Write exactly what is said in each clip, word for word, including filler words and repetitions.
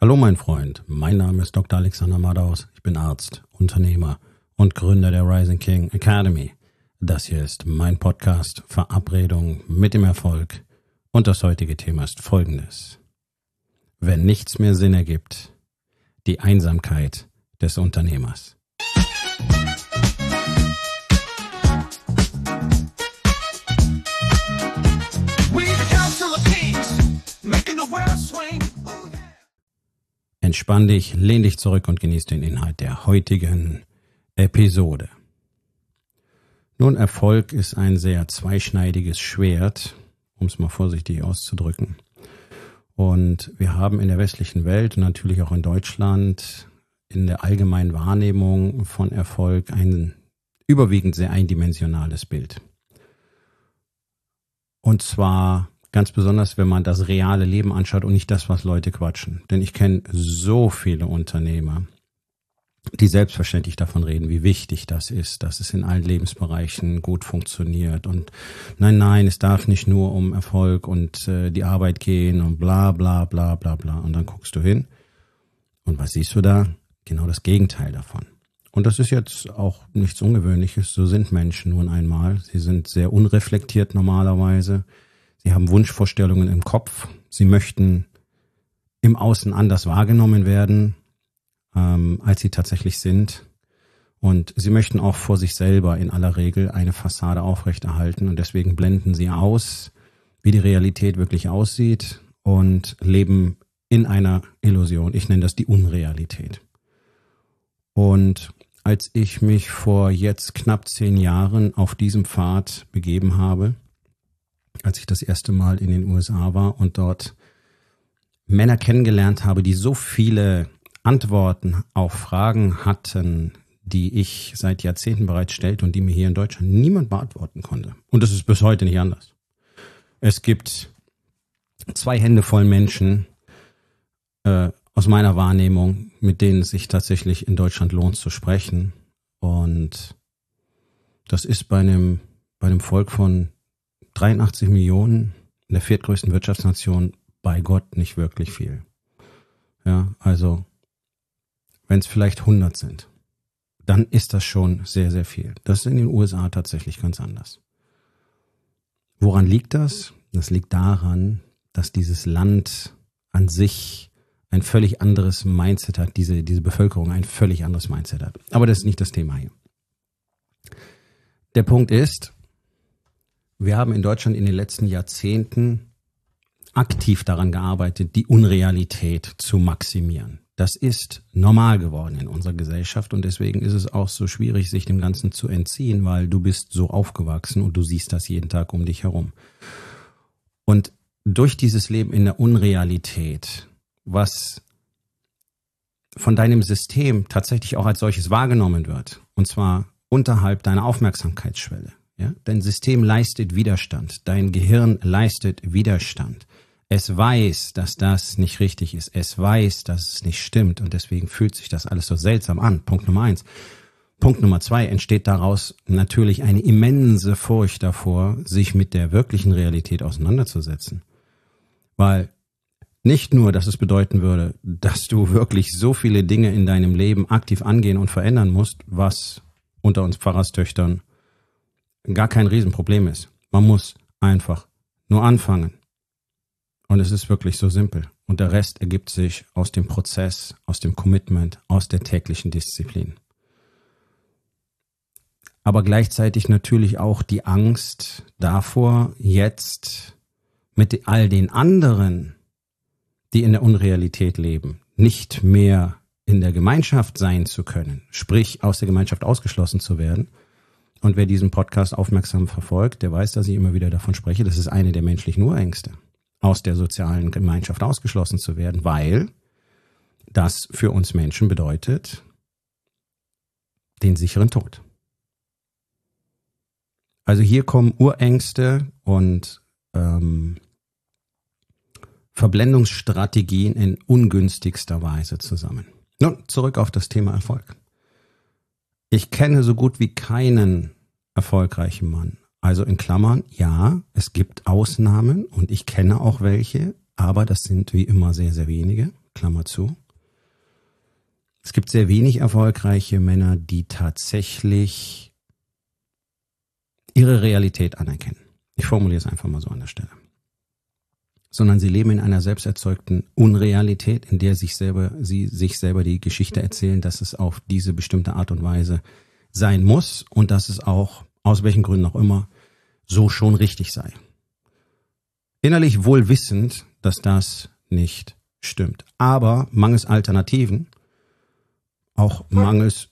Hallo mein Freund, mein Name ist Doktor Alexander Madaus, ich bin Arzt, Unternehmer und Gründer der Rising King Academy. Das hier ist mein Podcast Verabredung mit dem Erfolg und das heutige Thema ist folgendes. Wenn nichts mehr Sinn ergibt, die Einsamkeit des Unternehmers. Entspann dich, lehn dich zurück und genieß den Inhalt der heutigen Episode. Nun, Erfolg ist ein sehr zweischneidiges Schwert, um es mal vorsichtig auszudrücken. Und wir haben in der westlichen Welt und natürlich auch in Deutschland in der allgemeinen Wahrnehmung von Erfolg ein überwiegend sehr eindimensionales Bild. Und zwar ganz besonders, wenn man das reale Leben anschaut und nicht das, was Leute quatschen. Denn ich kenne so viele Unternehmer, die selbstverständlich davon reden, wie wichtig das ist, dass es in allen Lebensbereichen gut funktioniert. Und nein, nein, es darf nicht nur um Erfolg und äh, die Arbeit gehen und bla bla bla bla bla. Und dann guckst du hin und was siehst du da? Genau das Gegenteil davon. Und das ist jetzt auch nichts Ungewöhnliches. So sind Menschen nun einmal. Sie sind sehr unreflektiert normalerweise. Sie haben Wunschvorstellungen im Kopf. Sie möchten im Außen anders wahrgenommen werden, ähm, als sie tatsächlich sind. Und sie möchten auch vor sich selber in aller Regel eine Fassade aufrechterhalten. Und deswegen blenden sie aus, wie die Realität wirklich aussieht und leben in einer Illusion. Ich nenne das die Unrealität. Und als ich mich vor jetzt knapp zehn Jahren auf diesem Pfad begeben habe, als ich das erste Mal in den U S A war und dort Männer kennengelernt habe, die so viele Antworten auf Fragen hatten, die ich seit Jahrzehnten bereits stellte und die mir hier in Deutschland niemand beantworten konnte. Und das ist bis heute nicht anders. Es gibt zwei Hände voll Menschen äh, aus meiner Wahrnehmung, mit denen es sich tatsächlich in Deutschland lohnt zu sprechen. Und das ist bei einem, bei einem Volk von dreiundachtzig Millionen in der viertgrößten Wirtschaftsnation bei Gott nicht wirklich viel. Ja, also wenn es vielleicht hundert sind, dann ist das schon sehr, sehr viel. Das ist in den U S A tatsächlich ganz anders. Woran liegt das? Das liegt daran, dass dieses Land an sich ein völlig anderes Mindset hat, diese, diese Bevölkerung ein völlig anderes Mindset hat. Aber das ist nicht das Thema hier. Der Punkt ist, wir haben in Deutschland in den letzten Jahrzehnten aktiv daran gearbeitet, die Unrealität zu maximieren. Das ist normal geworden in unserer Gesellschaft und deswegen ist es auch so schwierig, sich dem Ganzen zu entziehen, weil du bist so aufgewachsen und du siehst das jeden Tag um dich herum. Und durch dieses Leben in der Unrealität, was von deinem System tatsächlich auch als solches wahrgenommen wird, und zwar unterhalb deiner Aufmerksamkeitsschwelle, ja, dein System leistet Widerstand, dein Gehirn leistet Widerstand. Es weiß, dass das nicht richtig ist. Es weiß, dass es nicht stimmt und deswegen fühlt sich das alles so seltsam an. Punkt Nummer eins. Punkt Nummer zwei, entsteht daraus natürlich eine immense Furcht davor, sich mit der wirklichen Realität auseinanderzusetzen. Weil nicht nur, dass es bedeuten würde, dass du wirklich so viele Dinge in deinem Leben aktiv angehen und verändern musst, was unter uns Pfarrerstöchtern gar kein Riesenproblem ist. Man muss einfach nur anfangen. Und es ist wirklich so simpel. Und der Rest ergibt sich aus dem Prozess, aus dem Commitment, aus der täglichen Disziplin. Aber gleichzeitig natürlich auch die Angst davor, jetzt mit all den anderen, die in der Unrealität leben, nicht mehr in der Gemeinschaft sein zu können, sprich aus der Gemeinschaft ausgeschlossen zu werden. Und wer diesen Podcast aufmerksam verfolgt, der weiß, dass ich immer wieder davon spreche, das ist eine der menschlichen Urängste, aus der sozialen Gemeinschaft ausgeschlossen zu werden, weil das für uns Menschen bedeutet den sicheren Tod. Also hier kommen Urängste und ähm, Verblendungsstrategien in ungünstigster Weise zusammen. Nun, zurück auf das Thema Erfolg. Ich kenne so gut wie keinen erfolgreichen Mann. Also in Klammern, ja, es gibt Ausnahmen und ich kenne auch welche, aber das sind wie immer sehr, sehr wenige. Klammer zu. Es gibt sehr wenig erfolgreiche Männer, die tatsächlich ihre Realität anerkennen. Ich formuliere es einfach mal so an der Stelle. Sondern sie leben in einer selbst erzeugten Unrealität, in der sich selber, sie sich selber die Geschichte erzählen, dass es auf diese bestimmte Art und Weise sein muss und dass es auch, aus welchen Gründen auch immer, so schon richtig sei. Innerlich wohl wissend, dass das nicht stimmt. Aber mangels Alternativen, auch mangels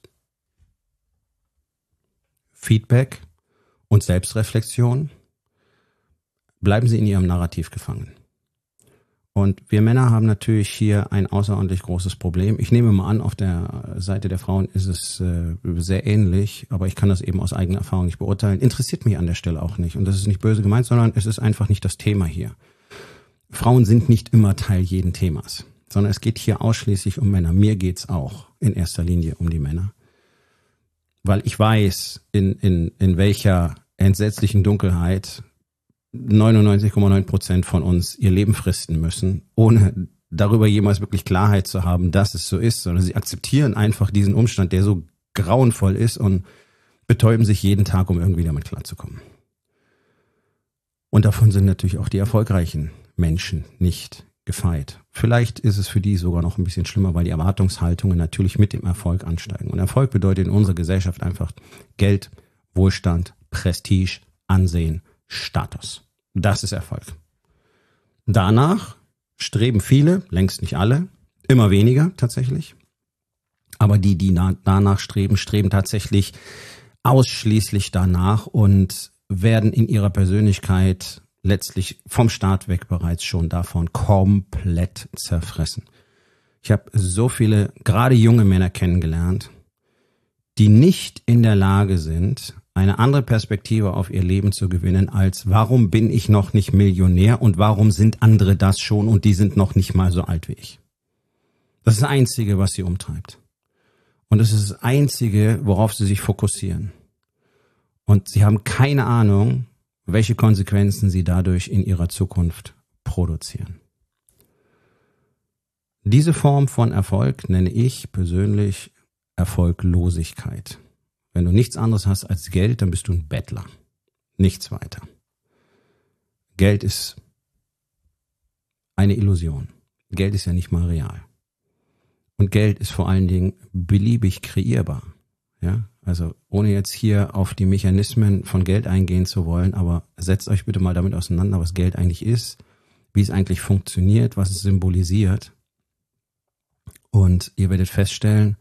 Feedback und Selbstreflexion, bleiben sie in ihrem Narrativ gefangen. Und wir Männer haben natürlich hier ein außerordentlich großes Problem. Ich nehme mal an, auf der Seite der Frauen ist es äh, sehr ähnlich, aber ich kann das eben aus eigener Erfahrung nicht beurteilen. Interessiert mich an der Stelle auch nicht. Und das ist nicht böse gemeint, sondern es ist einfach nicht das Thema hier. Frauen sind nicht immer Teil jeden Themas, sondern es geht hier ausschließlich um Männer. Mir geht's auch in erster Linie um die Männer. Weil ich weiß, in, in, in welcher entsetzlichen Dunkelheit neunundneunzig Komma neun Prozent von uns ihr Leben fristen müssen, ohne darüber jemals wirklich Klarheit zu haben, dass es so ist, sondern sie akzeptieren einfach diesen Umstand, der so grauenvoll ist und betäuben sich jeden Tag, um irgendwie damit klarzukommen. Und davon sind natürlich auch die erfolgreichen Menschen nicht gefeit. Vielleicht ist es für die sogar noch ein bisschen schlimmer, weil die Erwartungshaltungen natürlich mit dem Erfolg ansteigen. Und Erfolg bedeutet in unserer Gesellschaft einfach Geld, Wohlstand, Prestige, Ansehen, Status. Das ist Erfolg. Danach streben viele, längst nicht alle, immer weniger tatsächlich. Aber die, die na- danach streben, streben tatsächlich ausschließlich danach und werden in ihrer Persönlichkeit letztlich vom Start weg bereits schon davon komplett zerfressen. Ich habe so viele, gerade junge Männer kennengelernt, die nicht in der Lage sind, eine andere Perspektive auf ihr Leben zu gewinnen, als warum bin ich noch nicht Millionär und warum sind andere das schon und die sind noch nicht mal so alt wie ich. Das ist das Einzige, was sie umtreibt. Und das ist das Einzige, worauf sie sich fokussieren. Und sie haben keine Ahnung, welche Konsequenzen sie dadurch in ihrer Zukunft produzieren. Diese Form von Erfolg nenne ich persönlich Erfolglosigkeit. Wenn du nichts anderes hast als Geld, dann bist du ein Bettler. Nichts weiter. Geld ist eine Illusion. Geld ist ja nicht mal real. Und Geld ist vor allen Dingen beliebig kreierbar. Ja, also ohne jetzt hier auf die Mechanismen von Geld eingehen zu wollen, aber setzt euch bitte mal damit auseinander, was Geld eigentlich ist, wie es eigentlich funktioniert, was es symbolisiert. Und ihr werdet feststellen,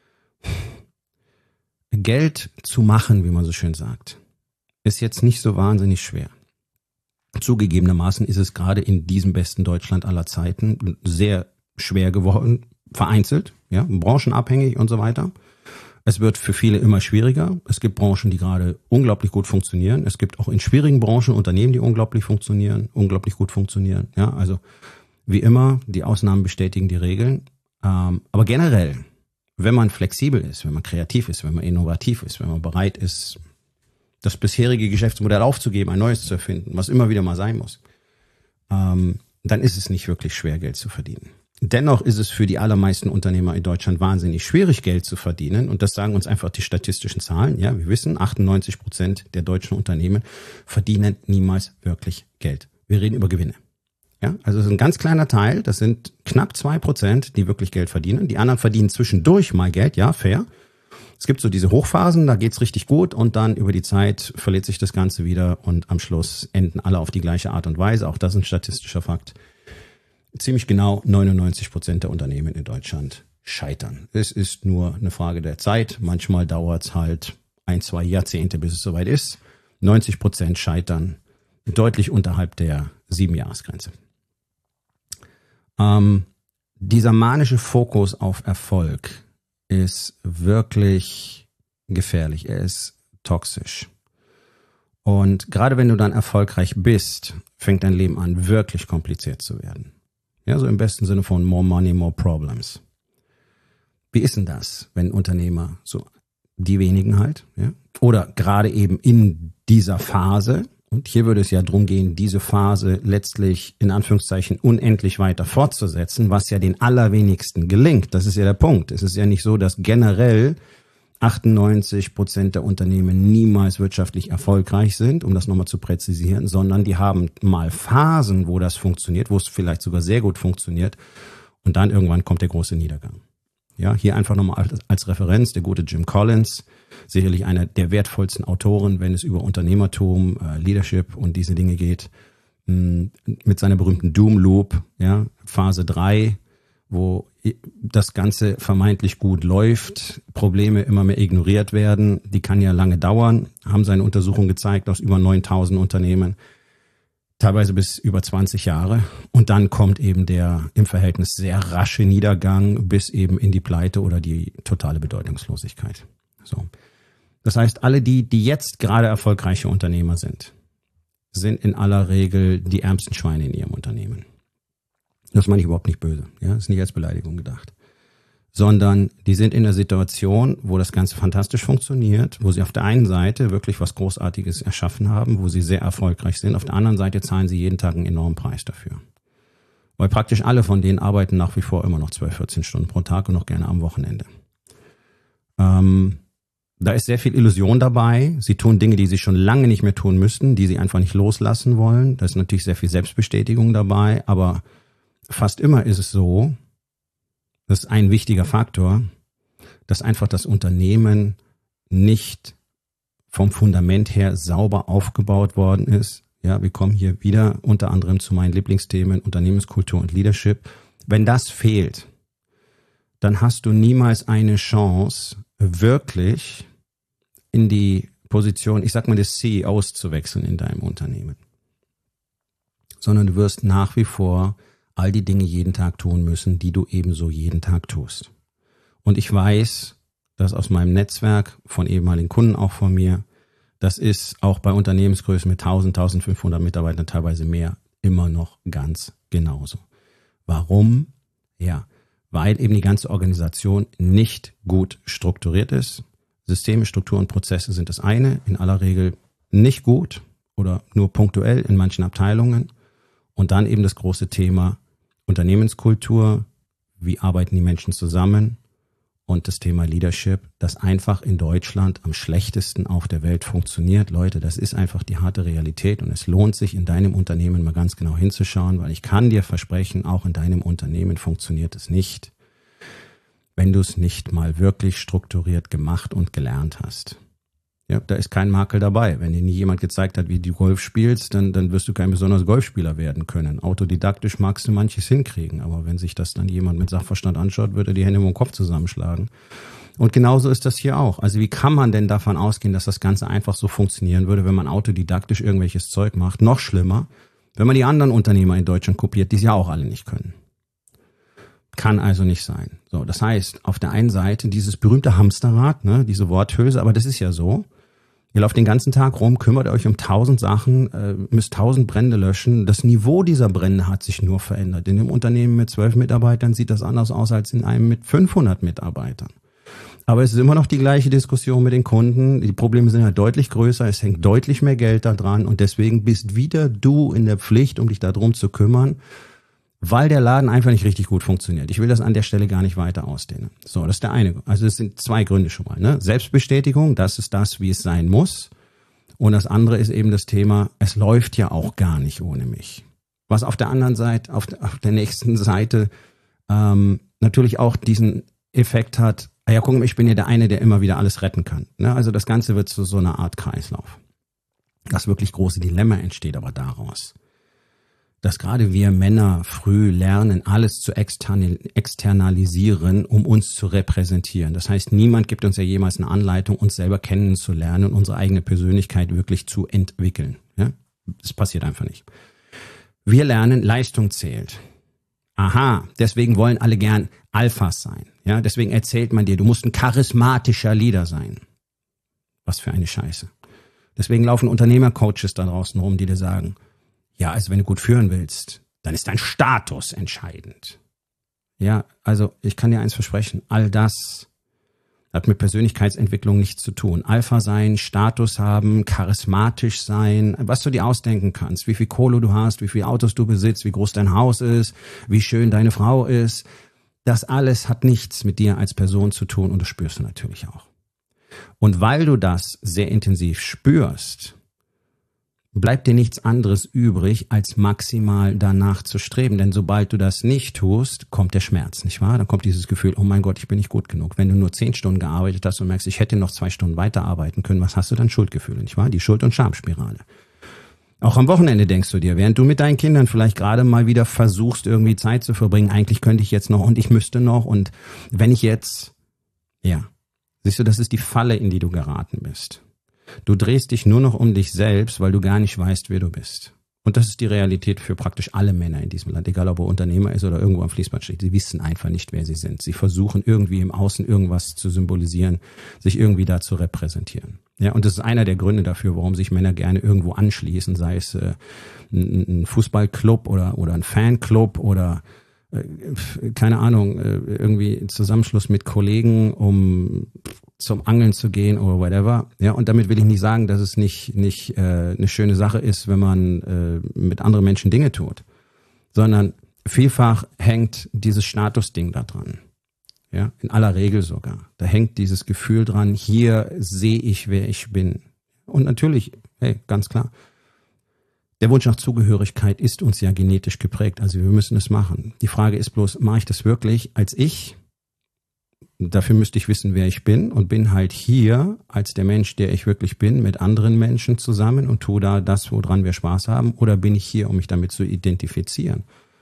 Geld zu machen, wie man so schön sagt, ist jetzt nicht so wahnsinnig schwer. Zugegebenermaßen ist es gerade in diesem besten Deutschland aller Zeiten sehr schwer geworden, vereinzelt, ja, branchenabhängig und so weiter. Es wird für viele immer schwieriger. Es gibt Branchen, die gerade unglaublich gut funktionieren. Es gibt auch in schwierigen Branchen Unternehmen, die unglaublich funktionieren, unglaublich gut funktionieren. Ja, also wie immer, die Ausnahmen bestätigen die Regeln. Ähm, aber generell, wenn man flexibel ist, wenn man kreativ ist, wenn man innovativ ist, wenn man bereit ist, das bisherige Geschäftsmodell aufzugeben, ein neues zu erfinden, was immer wieder mal sein muss, ähm, dann ist es nicht wirklich schwer, Geld zu verdienen. Dennoch ist es für die allermeisten Unternehmer in Deutschland wahnsinnig schwierig, Geld zu verdienen. Und das sagen uns einfach die statistischen Zahlen. Ja, wir wissen, achtundneunzig Prozent der deutschen Unternehmen verdienen niemals wirklich Geld. Wir reden über Gewinne. Ja, also es ist ein ganz kleiner Teil. Das sind knapp zwei Prozent, die wirklich Geld verdienen. Die anderen verdienen zwischendurch mal Geld. Ja, fair. Es gibt so diese Hochphasen, da geht's richtig gut und dann über die Zeit verliert sich das Ganze wieder und am Schluss enden alle auf die gleiche Art und Weise. Auch das ist ein statistischer Fakt. Ziemlich genau neunundneunzig Prozent der Unternehmen in Deutschland scheitern. Es ist nur eine Frage der Zeit. Manchmal dauert es halt ein, zwei Jahrzehnte, bis es soweit ist. neunzig Prozent scheitern deutlich unterhalb der Siebenjahresgrenze. Ähm, dieser manische Fokus auf Erfolg ist wirklich gefährlich. Er ist toxisch. Und gerade wenn du dann erfolgreich bist, fängt dein Leben an, wirklich kompliziert zu werden. Ja, so im besten Sinne von more money, more problems. Wie ist denn das, wenn Unternehmer, so die wenigen halt, ja, oder gerade eben in dieser Phase Und hier würde es ja darum gehen, diese Phase letztlich in Anführungszeichen unendlich weiter fortzusetzen, was ja den allerwenigsten gelingt. Das ist ja der Punkt. Es ist ja nicht so, dass generell achtundneunzig Prozent der Unternehmen niemals wirtschaftlich erfolgreich sind, um das nochmal zu präzisieren, sondern die haben mal Phasen, wo das funktioniert, wo es vielleicht sogar sehr gut funktioniert und dann irgendwann kommt der große Niedergang. Ja, hier einfach nochmal als, als Referenz, der gute Jim Collins, sicherlich einer der wertvollsten Autoren, wenn es über Unternehmertum, äh, Leadership und diese Dinge geht, mh, mit seiner berühmten Doom Loop, ja, Phase drei, wo das Ganze vermeintlich gut läuft, Probleme immer mehr ignoriert werden, die kann ja lange dauern, haben seine Untersuchungen gezeigt aus über neuntausend Unternehmen, teilweise bis über zwanzig Jahre. Und dann kommt eben der im Verhältnis sehr rasche Niedergang bis eben in die Pleite oder die totale Bedeutungslosigkeit. So. Das heißt, alle die, die jetzt gerade erfolgreiche Unternehmer sind, sind in aller Regel die ärmsten Schweine in ihrem Unternehmen. Das meine ich überhaupt nicht böse. Ja, das ist nicht als Beleidigung gedacht. Sondern die sind in der Situation, wo das Ganze fantastisch funktioniert, wo sie auf der einen Seite wirklich was Großartiges erschaffen haben, wo sie sehr erfolgreich sind. Auf der anderen Seite zahlen sie jeden Tag einen enormen Preis dafür. Weil praktisch alle von denen arbeiten nach wie vor immer noch zwölf, vierzehn Stunden pro Tag und noch gerne am Wochenende. Ähm, da ist sehr viel Illusion dabei. Sie tun Dinge, die sie schon lange nicht mehr tun müssten, die sie einfach nicht loslassen wollen. Da ist natürlich sehr viel Selbstbestätigung dabei, aber fast immer ist es so, das ist ein wichtiger Faktor, dass einfach das Unternehmen nicht vom Fundament her sauber aufgebaut worden ist. Ja, wir kommen hier wieder unter anderem zu meinen Lieblingsthemen Unternehmenskultur und Leadership. Wenn das fehlt, dann hast du niemals eine Chance, wirklich in die Position, ich sag mal, des C E Os zu wechseln in deinem Unternehmen. Sondern du wirst nach wie vor all die Dinge jeden Tag tun müssen, die du ebenso jeden Tag tust. Und ich weiß, dass aus meinem Netzwerk von ehemaligen Kunden, auch von mir, das ist auch bei Unternehmensgrößen mit tausend, eintausendfünfhundert Mitarbeitern, teilweise mehr, immer noch ganz genauso. Warum? Ja, weil eben die ganze Organisation nicht gut strukturiert ist. Systeme, Strukturen und Prozesse sind das eine, in aller Regel nicht gut oder nur punktuell in manchen Abteilungen. Und dann eben das große Thema Unternehmenskultur, wie arbeiten die Menschen zusammen und das Thema Leadership, das einfach in Deutschland am schlechtesten auf der Welt funktioniert. Leute, das ist einfach die harte Realität und es lohnt sich in deinem Unternehmen mal ganz genau hinzuschauen, weil ich kann dir versprechen, auch in deinem Unternehmen funktioniert es nicht, wenn du es nicht mal wirklich strukturiert gemacht und gelernt hast. Ja, da ist kein Makel dabei. Wenn dir nie jemand gezeigt hat, wie du Golf spielst, dann, dann wirst du kein besonderer Golfspieler werden können. Autodidaktisch magst du manches hinkriegen, aber wenn sich das dann jemand mit Sachverstand anschaut, wird er die Hände im Kopf zusammenschlagen. Und genauso ist das hier auch. Also wie kann man denn davon ausgehen, dass das Ganze einfach so funktionieren würde, wenn man autodidaktisch irgendwelches Zeug macht? Noch schlimmer, wenn man die anderen Unternehmer in Deutschland kopiert, die es ja auch alle nicht können. Kann also nicht sein. So, das heißt, auf der einen Seite dieses berühmte Hamsterrad, ne, diese Worthülse, aber das ist ja so. Ihr lauft den ganzen Tag rum, kümmert euch um tausend Sachen, äh, müsst tausend Brände löschen. Das Niveau dieser Brände hat sich nur verändert. In einem Unternehmen mit zwölf Mitarbeitern sieht das anders aus als in einem mit fünfhundert Mitarbeitern. Aber es ist immer noch die gleiche Diskussion mit den Kunden. Die Probleme sind ja deutlich größer, es hängt deutlich mehr Geld da dran und deswegen bist wieder du in der Pflicht, um dich darum zu kümmern, weil der Laden einfach nicht richtig gut funktioniert. Ich will das an der Stelle gar nicht weiter ausdehnen. So, das ist der eine. Also es sind zwei Gründe schon mal. Ne? Selbstbestätigung, das ist das, wie es sein muss. Und das andere ist eben das Thema, es läuft ja auch gar nicht ohne mich. Was auf der anderen Seite, auf der, auf der nächsten Seite ähm, natürlich auch diesen Effekt hat, ah ja, guck mal, ich bin ja der eine, der immer wieder alles retten kann. Ne? Also das Ganze wird zu so einer Art Kreislauf. Das wirklich große Dilemma entsteht aber daraus, dass gerade wir Männer früh lernen, alles zu externalisieren, um uns zu repräsentieren. Das heißt, niemand gibt uns ja jemals eine Anleitung, uns selber kennenzulernen und unsere eigene Persönlichkeit wirklich zu entwickeln. Ja? Das passiert einfach nicht. Wir lernen, Leistung zählt. Aha, deswegen wollen alle gern Alphas sein. Ja, deswegen erzählt man dir, du musst ein charismatischer Leader sein. Was für eine Scheiße. Deswegen laufen Unternehmercoaches da draußen rum, die dir sagen, ja, also wenn du gut führen willst, dann ist dein Status entscheidend. Ja, also ich kann dir eins versprechen, all das Hat mit Persönlichkeitsentwicklung nichts zu tun. Alpha sein, Status haben, charismatisch sein, was du dir ausdenken kannst, wie viel Kohle du hast, wie viele Autos du besitzt, wie groß dein Haus ist, wie schön deine Frau ist. Das alles hat nichts mit dir als Person zu tun und das spürst du natürlich auch. Und weil du das sehr intensiv spürst, bleibt dir nichts anderes übrig, als maximal danach zu streben. Denn sobald du das nicht tust, kommt der Schmerz, nicht wahr? Dann kommt dieses Gefühl, oh mein Gott, ich bin nicht gut genug. Wenn du nur zehn Stunden gearbeitet hast und merkst, ich hätte noch zwei Stunden weiterarbeiten können, was hast du dann? Schuldgefühle, nicht wahr? Die Schuld- und Schamspirale. Auch am Wochenende denkst du dir, während du mit deinen Kindern vielleicht gerade mal wieder versuchst, irgendwie Zeit zu verbringen, eigentlich könnte ich jetzt noch und ich müsste noch und wenn ich jetzt, ja, siehst du, das ist die Falle, in die du geraten bist. Du drehst dich nur noch um dich selbst, weil du gar nicht weißt, wer du bist. Und das ist die Realität für praktisch alle Männer in diesem Land, egal ob er Unternehmer ist oder irgendwo am Fließband steht. Sie wissen einfach nicht, wer sie sind. Sie versuchen irgendwie im Außen irgendwas zu symbolisieren, sich irgendwie da zu repräsentieren. Ja, und das ist einer der Gründe dafür, warum sich Männer gerne irgendwo anschließen, sei es äh, ein, ein Fußballclub oder oder ein Fanclub oder äh, keine Ahnung, äh, irgendwie ein Zusammenschluss mit Kollegen, um zum Angeln zu gehen oder whatever. Ja, und damit will ich nicht sagen, dass es nicht nicht äh, eine schöne Sache ist, wenn man äh, mit anderen Menschen Dinge tut, sondern vielfach hängt dieses Statusding da dran. Ja, in aller Regel sogar. Da hängt dieses Gefühl dran, hier sehe ich, wer ich bin. Und natürlich, hey, ganz klar, der Wunsch nach Zugehörigkeit ist uns ja genetisch geprägt, also wir müssen es machen. Die Frage ist bloß, mache ich das wirklich als ich? Dafür müsste ich wissen, wer ich bin und bin halt hier als der Mensch, der ich wirklich bin, mit anderen Menschen zusammen und tue da das, woran wir Spaß haben, oder bin ich hier, um mich damit zu identifizieren?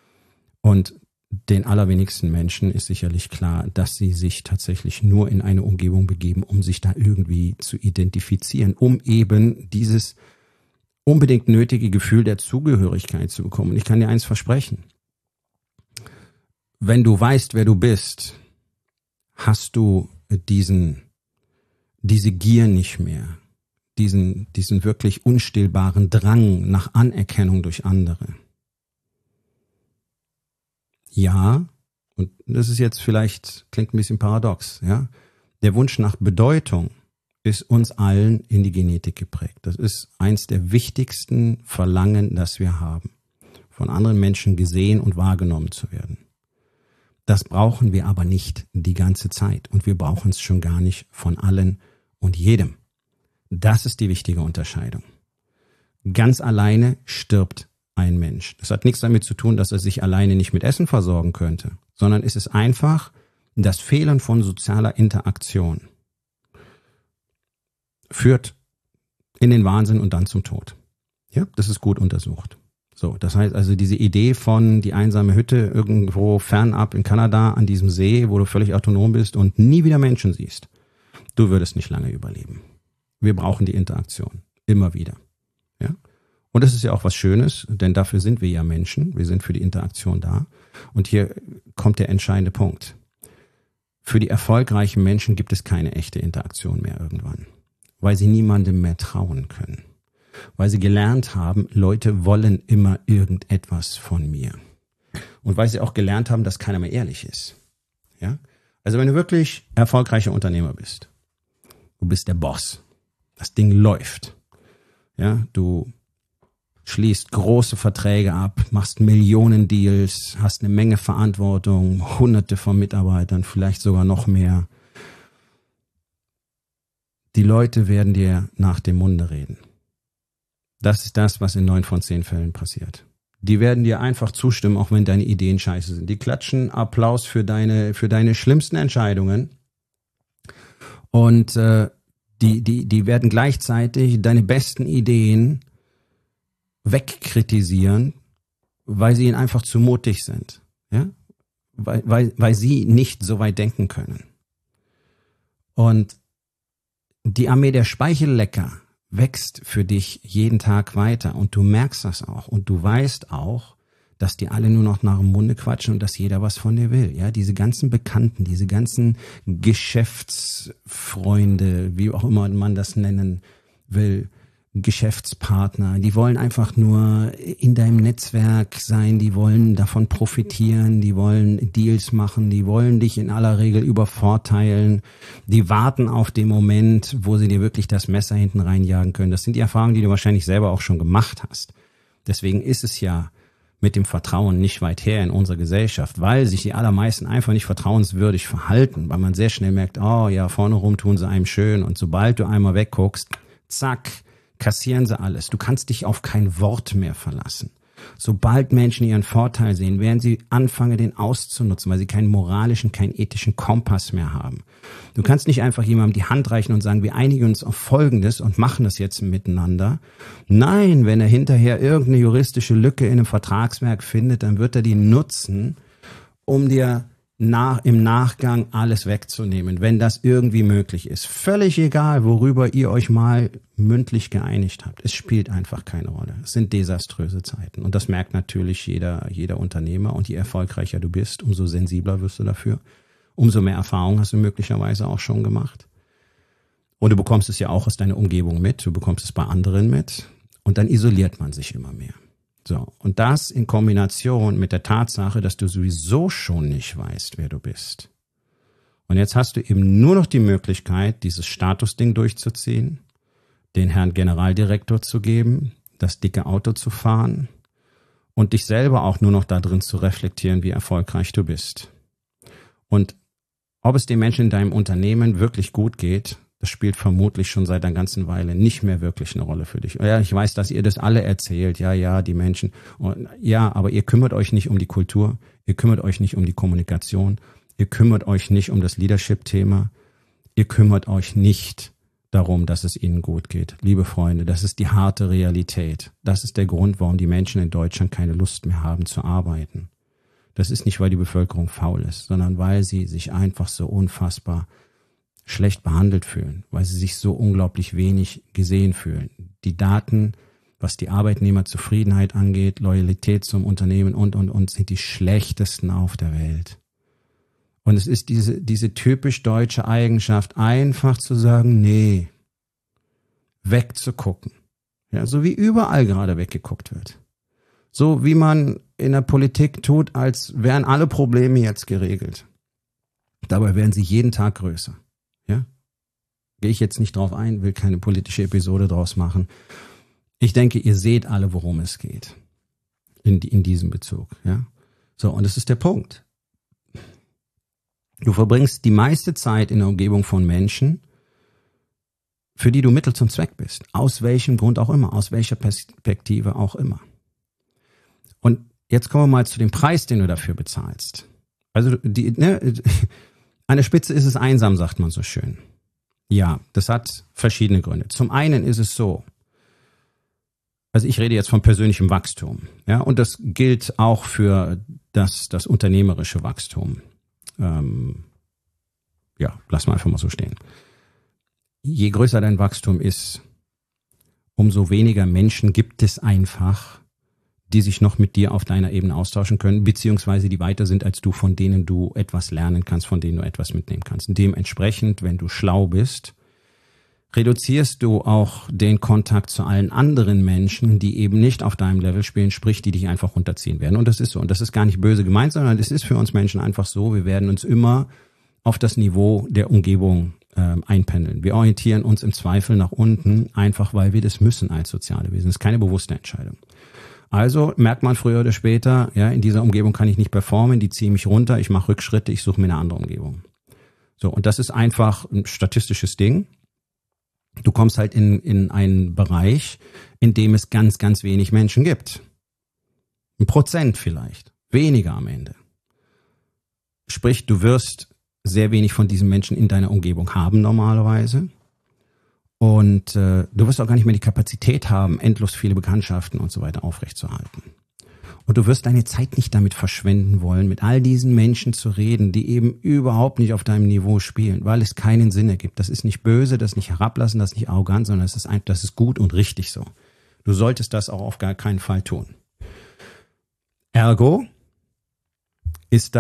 Und den allerwenigsten Menschen ist sicherlich klar, dass sie sich tatsächlich nur in eine Umgebung begeben, um sich da irgendwie zu identifizieren, um eben dieses unbedingt nötige Gefühl der Zugehörigkeit zu bekommen. Und ich kann dir eins versprechen. Wenn du weißt, wer du bist, hast du diesen, diese Gier nicht mehr, diesen, diesen wirklich unstillbaren Drang nach Anerkennung durch andere. Ja, und das ist jetzt vielleicht, klingt ein bisschen paradox, ja. Der Wunsch nach Bedeutung ist uns allen in die Genetik geprägt. Das ist eins der wichtigsten Verlangen, das wir haben, von anderen Menschen gesehen und wahrgenommen zu werden. Das brauchen wir aber nicht die ganze Zeit und wir brauchen es schon gar nicht von allen und jedem. Das ist die wichtige Unterscheidung. Ganz alleine stirbt ein Mensch. Das hat nichts damit zu tun, dass er sich alleine nicht mit Essen versorgen könnte, sondern es ist einfach das Fehlen von sozialer Interaktion führt in den Wahnsinn und dann zum Tod. Ja, das ist gut untersucht. So, das heißt also diese Idee von die einsame Hütte irgendwo fernab in Kanada an diesem See, wo du völlig autonom bist und nie wieder Menschen siehst, du würdest nicht lange überleben. Wir brauchen die Interaktion, immer wieder. Ja? Und das ist ja auch was Schönes, denn dafür sind wir ja Menschen, wir sind für die Interaktion da. Und hier kommt der entscheidende Punkt. Für die erfolgreichen Menschen gibt es keine echte Interaktion mehr irgendwann, weil sie niemandem mehr trauen können. Weil sie gelernt haben, Leute wollen immer irgendetwas von mir. Und weil sie auch gelernt haben, dass keiner mehr ehrlich ist. Ja? Also wenn du wirklich erfolgreicher Unternehmer bist, du bist der Boss, das Ding läuft, ja, du schließt große Verträge ab, machst Millionen Deals, hast eine Menge Verantwortung, hunderte von Mitarbeitern, vielleicht sogar noch mehr. Die Leute werden dir nach dem Munde reden. Das ist das, was in neun von zehn Fällen passiert. Die werden dir einfach zustimmen, auch wenn deine Ideen scheiße sind. Die klatschen Applaus für deine für deine schlimmsten Entscheidungen und äh, die die die werden gleichzeitig deine besten Ideen wegkritisieren, weil sie ihnen einfach zu mutig sind, ja, weil weil weil sie nicht so weit denken können. Und die Armee der Speichellecker wächst für dich jeden Tag weiter und du merkst das auch und du weißt auch, dass die alle nur noch nach dem Munde quatschen und dass jeder was von dir will. Ja, diese ganzen Bekannten, diese ganzen Geschäftsfreunde, wie auch immer man das nennen will, Geschäftspartner, die wollen einfach nur in deinem Netzwerk sein, die wollen davon profitieren, die wollen Deals machen, die wollen dich in aller Regel übervorteilen, die warten auf den Moment, wo sie dir wirklich das Messer hinten reinjagen können. Das sind die Erfahrungen, die du wahrscheinlich selber auch schon gemacht hast. Deswegen ist es ja mit dem Vertrauen nicht weit her in unserer Gesellschaft, weil sich die allermeisten einfach nicht vertrauenswürdig verhalten, weil man sehr schnell merkt, oh ja, vorne rum tun sie einem schön, und sobald du einmal wegguckst, zack, kassieren sie alles. Du kannst dich auf kein Wort mehr verlassen. Sobald Menschen ihren Vorteil sehen, werden sie anfangen, den auszunutzen, weil sie keinen moralischen, keinen ethischen Kompass mehr haben. Du kannst nicht einfach jemandem die Hand reichen und sagen, wir einigen uns auf Folgendes und machen das jetzt miteinander. Nein, wenn er hinterher irgendeine juristische Lücke in einem Vertragswerk findet, dann wird er die nutzen, um dir nach, im Nachgang alles wegzunehmen, wenn das irgendwie möglich ist. Völlig egal, worüber ihr euch mal mündlich geeinigt habt. Es spielt einfach keine Rolle. Es sind desaströse Zeiten. Und das merkt natürlich jeder, jeder Unternehmer. Und je erfolgreicher du bist, umso sensibler wirst du dafür. Umso mehr Erfahrung hast du möglicherweise auch schon gemacht. Und du bekommst es ja auch aus deiner Umgebung mit. Du bekommst es bei anderen mit. Und dann isoliert man sich immer mehr. So, und das in Kombination mit der Tatsache, dass du sowieso schon nicht weißt, wer du bist. Und jetzt hast du eben nur noch die Möglichkeit, dieses Statusding durchzuziehen, den Herrn Generaldirektor zu geben, das dicke Auto zu fahren und dich selber auch nur noch darin zu reflektieren, wie erfolgreich du bist. Und ob es den Menschen in deinem Unternehmen wirklich gut geht, das spielt vermutlich schon seit einer ganzen Weile nicht mehr wirklich eine Rolle für dich. Ja, ich weiß, dass ihr das alle erzählt. Ja, ja, die Menschen. Ja, aber ihr kümmert euch nicht um die Kultur. Ihr kümmert euch nicht um die Kommunikation. Ihr kümmert euch nicht um das Leadership-Thema. Ihr kümmert euch nicht darum, dass es ihnen gut geht. Liebe Freunde, das ist die harte Realität. Das ist der Grund, warum die Menschen in Deutschland keine Lust mehr haben zu arbeiten. Das ist nicht, weil die Bevölkerung faul ist, sondern weil sie sich einfach so unfassbar schlecht behandelt fühlen, weil sie sich so unglaublich wenig gesehen fühlen. Die Daten, was die Arbeitnehmerzufriedenheit angeht, Loyalität zum Unternehmen und, und, und, sind die schlechtesten auf der Welt. Und es ist diese, diese typisch deutsche Eigenschaft, einfach zu sagen, nee, wegzugucken. Ja, so wie überall gerade weggeguckt wird. So wie man in der Politik tut, als wären alle Probleme jetzt geregelt. Dabei werden sie jeden Tag größer. Ja, gehe ich jetzt nicht drauf ein, will keine politische Episode draus machen. Ich denke, ihr seht alle, worum es geht in, in diesem Bezug. Ja, so, und das ist der Punkt. Du verbringst die meiste Zeit in der Umgebung von Menschen, für die du Mittel zum Zweck bist. Aus welchem Grund auch immer, aus welcher Perspektive auch immer. Und jetzt kommen wir mal zu dem Preis, den du dafür bezahlst. Also die, ne, an der Spitze ist es einsam, sagt man so schön. Ja, das hat verschiedene Gründe. Zum einen ist es so, also ich rede jetzt von persönlichem Wachstum, ja, und das gilt auch für das, das unternehmerische Wachstum. Ähm, ja, lass mal einfach mal so stehen. Je größer dein Wachstum ist, umso weniger Menschen gibt es einfach, die sich noch mit dir auf deiner Ebene austauschen können, beziehungsweise die weiter sind als du, von denen du etwas lernen kannst, von denen du etwas mitnehmen kannst. Und dementsprechend, wenn du schlau bist, reduzierst du auch den Kontakt zu allen anderen Menschen, die eben nicht auf deinem Level spielen, sprich, die dich einfach runterziehen werden. Und das ist so. Und das ist gar nicht böse gemeint, sondern es ist für uns Menschen einfach so, wir werden uns immer auf das Niveau der Umgebung äh, einpendeln. Wir orientieren uns im Zweifel nach unten, einfach weil wir das müssen als soziale Wesen. Das ist keine bewusste Entscheidung. Also merkt man früher oder später, ja, in dieser Umgebung kann ich nicht performen, die ziehen mich runter, ich mache Rückschritte, ich suche mir eine andere Umgebung. So, und das ist einfach ein statistisches Ding. Du kommst halt in, in einen Bereich, in dem es ganz, ganz wenig Menschen gibt. Ein Prozent vielleicht, weniger am Ende. Sprich, du wirst sehr wenig von diesen Menschen in deiner Umgebung haben normalerweise. Und äh, du wirst auch gar nicht mehr die Kapazität haben, endlos viele Bekanntschaften und so weiter aufrechtzuerhalten. Und du wirst deine Zeit nicht damit verschwenden wollen, mit all diesen Menschen zu reden, die eben überhaupt nicht auf deinem Niveau spielen, weil es keinen Sinn ergibt. Das ist nicht böse, das ist nicht herablassen, das ist nicht arrogant, sondern es ist einfach, das ist gut und richtig so. Du solltest das auch auf gar keinen Fall tun. Ergo ist da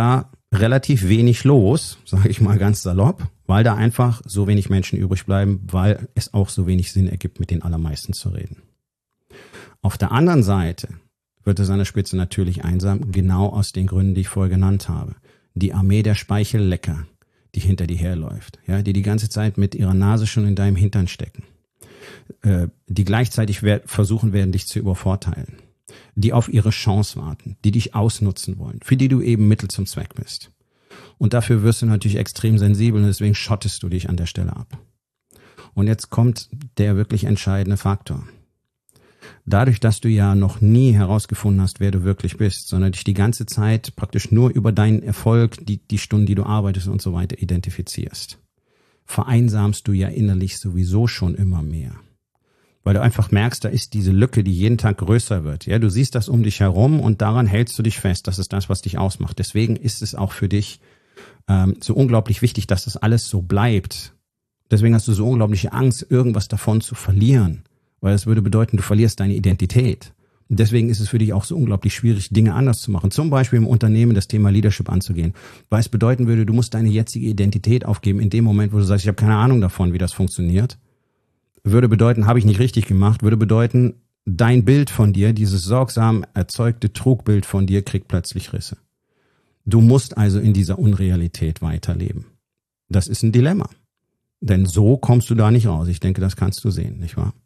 relativ wenig los, sage ich mal ganz salopp, weil da einfach so wenig Menschen übrig bleiben, weil es auch so wenig Sinn ergibt, mit den allermeisten zu reden. Auf der anderen Seite wird es an der Spitze natürlich einsam, genau aus den Gründen, die ich vorher genannt habe. Die Armee der Speichellecker, die hinter dir herläuft, ja, die die ganze Zeit mit ihrer Nase schon in deinem Hintern stecken, äh, die gleichzeitig wer- versuchen werden, dich zu übervorteilen, die auf ihre Chance warten, die dich ausnutzen wollen, für die du eben Mittel zum Zweck bist. Und dafür wirst du natürlich extrem sensibel und deswegen schottest du dich an der Stelle ab. Und jetzt kommt der wirklich entscheidende Faktor. Dadurch, dass du ja noch nie herausgefunden hast, wer du wirklich bist, sondern dich die ganze Zeit praktisch nur über deinen Erfolg, die, die Stunden, die du arbeitest und so weiter identifizierst, vereinsamst du ja innerlich sowieso schon immer mehr. Weil du einfach merkst, da ist diese Lücke, die jeden Tag größer wird. Ja, du siehst das um dich herum und daran hältst du dich fest. Das ist das, was dich ausmacht. Deswegen ist es auch für dich ähm, so unglaublich wichtig, dass das alles so bleibt. Deswegen hast du so unglaubliche Angst, irgendwas davon zu verlieren. Weil das würde bedeuten, du verlierst deine Identität. Und deswegen ist es für dich auch so unglaublich schwierig, Dinge anders zu machen. Zum Beispiel im Unternehmen das Thema Leadership anzugehen. Weil es bedeuten würde, du musst deine jetzige Identität aufgeben in dem Moment, wo du sagst, ich habe keine Ahnung davon, wie das funktioniert. Würde bedeuten, habe ich nicht richtig gemacht. Würde bedeuten, dein Bild von dir, dieses sorgsam erzeugte Trugbild von dir, kriegt plötzlich Risse. Du musst also in dieser Unrealität weiterleben. Das ist ein Dilemma. Denn so kommst du da nicht raus. Ich denke, das kannst du sehen, nicht wahr?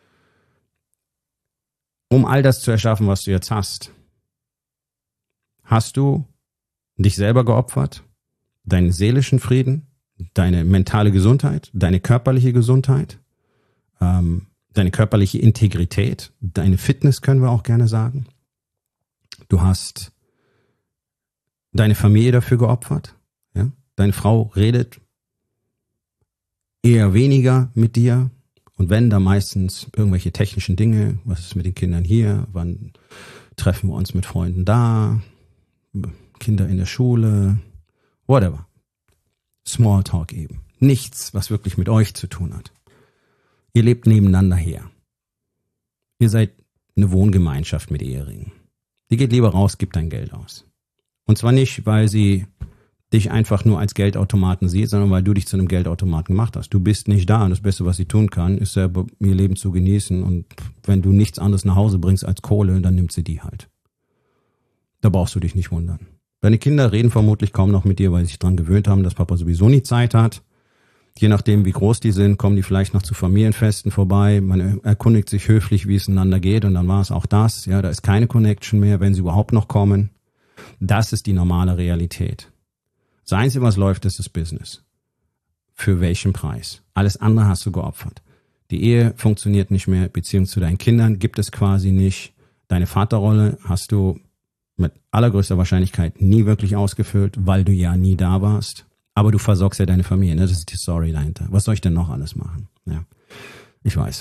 Um all das zu erschaffen, was du jetzt hast, hast du dich selber geopfert, deinen seelischen Frieden, deine mentale Gesundheit, deine körperliche Gesundheit, ähm, deine körperliche Integrität, deine Fitness, können wir auch gerne sagen. Du hast deine Familie dafür geopfert. Ja? Deine Frau redet eher weniger mit dir. Und wenn, dann meistens irgendwelche technischen Dinge. Was ist mit den Kindern hier? Wann treffen wir uns mit Freunden da? Kinder in der Schule? Whatever. Smalltalk eben. Nichts, was wirklich mit euch zu tun hat. Ihr lebt nebeneinander her. Ihr seid eine Wohngemeinschaft mit Eheringen. Die geht lieber raus, gibt dein Geld aus. Und zwar nicht, weil sie dich einfach nur als Geldautomaten sieht, sondern weil du dich zu einem Geldautomaten gemacht hast. Du bist nicht da und das Beste, was sie tun kann, ist selber ihr Leben zu genießen und wenn du nichts anderes nach Hause bringst als Kohle, dann nimmt sie die halt. Da brauchst du dich nicht wundern. Deine Kinder reden vermutlich kaum noch mit dir, weil sie sich daran gewöhnt haben, dass Papa sowieso nie Zeit hat. Je nachdem, wie groß die sind, kommen die vielleicht noch zu Familienfesten vorbei. Man erkundigt sich höflich, wie es einander geht und dann war es auch das. Ja, da ist keine Connection mehr, wenn sie überhaupt noch kommen. Das ist die normale Realität. Das Einzige, was läuft, ist das Business. Für welchen Preis? Alles andere hast du geopfert. Die Ehe funktioniert nicht mehr, Beziehung zu deinen Kindern gibt es quasi nicht. Deine Vaterrolle hast du mit allergrößter Wahrscheinlichkeit nie wirklich ausgefüllt, weil du ja nie da warst. Aber du versorgst ja deine Familie, ne? Das ist die Story dahinter. Was soll ich denn noch alles machen? Ja, ich weiß.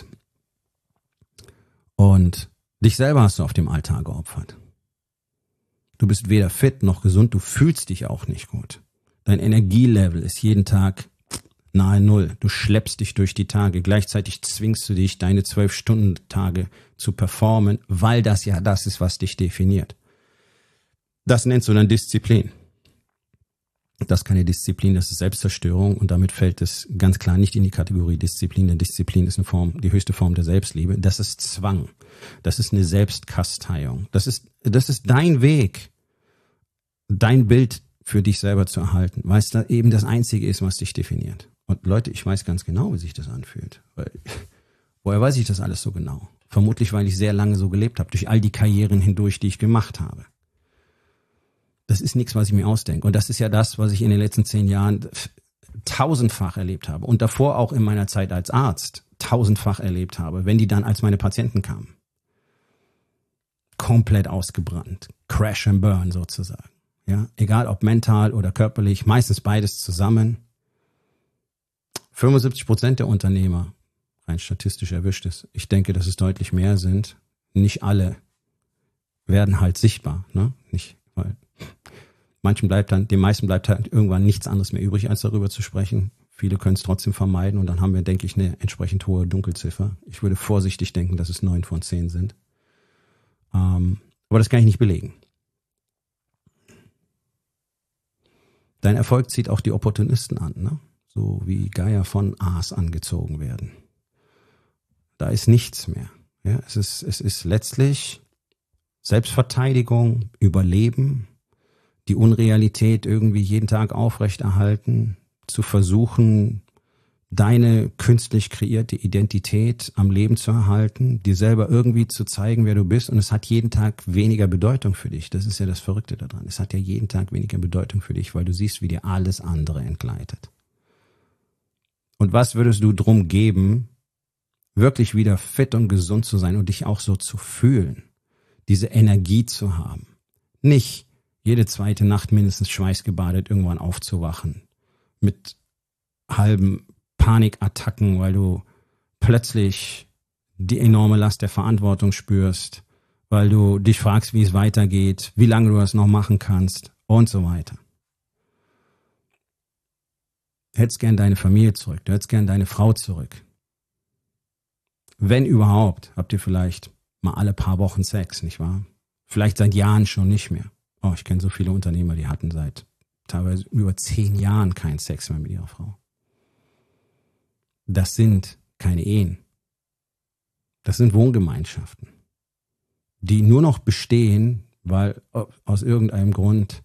Und dich selber hast du auf dem Altar geopfert. Du bist weder fit noch gesund, du fühlst dich auch nicht gut. Dein Energielevel ist jeden Tag nahe Null. Du schleppst dich durch die Tage. Gleichzeitig zwingst du dich, deine zwölf-Stunden-Tage zu performen, weil das ja das ist, was dich definiert. Das nennst du dann Disziplin. Das ist keine Disziplin, das ist Selbstzerstörung und damit fällt es ganz klar nicht in die Kategorie Disziplin, denn Disziplin ist eine Form, die höchste Form der Selbstliebe. Das ist Zwang. Das ist eine Selbstkasteiung. Das ist, das ist dein Weg, dein Bild für dich selber zu erhalten, weil es da eben das Einzige ist, was dich definiert. Und Leute, ich weiß ganz genau, wie sich das anfühlt. Weil, woher weiß ich das alles so genau? Vermutlich, weil ich sehr lange so gelebt habe, durch all die Karrieren hindurch, die ich gemacht habe. Das ist nichts, was ich mir ausdenke. Und das ist ja das, was ich in den letzten zehn Jahren tausendfach erlebt habe. Und davor auch in meiner Zeit als Arzt tausendfach erlebt habe, wenn die dann als meine Patienten kamen. Komplett ausgebrannt. Crash and burn sozusagen. Ja, egal ob mental oder körperlich, meistens beides zusammen. fünfundsiebzig Prozent der Unternehmer, rein statistisch erwischt ist, ich denke, dass es deutlich mehr sind, nicht alle werden halt sichtbar, ne? Nicht, weil manchen bleibt dann, den meisten bleibt halt irgendwann nichts anderes mehr übrig, als darüber zu sprechen. Viele können es trotzdem vermeiden und dann haben wir, denke ich, eine entsprechend hohe Dunkelziffer. Ich würde vorsichtig denken, dass es neun von zehn sind. Ähm, aber das kann ich nicht belegen. Dein Erfolg zieht auch die Opportunisten an, ne? So wie Geier von Aas angezogen werden. Da ist nichts mehr. Ja, es ist, es ist letztlich Selbstverteidigung, Überleben, die Unrealität irgendwie jeden Tag aufrechterhalten, zu versuchen, deine künstlich kreierte Identität am Leben zu erhalten, dir selber irgendwie zu zeigen, wer du bist. Und es hat jeden Tag weniger Bedeutung für dich. Das ist ja das Verrückte daran. Es hat ja jeden Tag weniger Bedeutung für dich, weil du siehst, wie dir alles andere entgleitet. Und was würdest du drum geben, wirklich wieder fit und gesund zu sein und dich auch so zu fühlen, diese Energie zu haben? Nicht jede zweite Nacht mindestens schweißgebadet irgendwann aufzuwachen mit halben Panikattacken, weil du plötzlich die enorme Last der Verantwortung spürst, weil du dich fragst, wie es weitergeht, wie lange du das noch machen kannst und so weiter. Du hättest gern deine Familie zurück, du hättest gern deine Frau zurück. Wenn überhaupt, habt ihr vielleicht mal alle paar Wochen Sex, nicht wahr? Vielleicht seit Jahren schon nicht mehr. Oh, ich kenne so viele Unternehmer, die hatten seit teilweise über zehn Jahren keinen Sex mehr mit ihrer Frau. Das sind keine Ehen. Das sind Wohngemeinschaften, die nur noch bestehen, weil aus irgendeinem Grund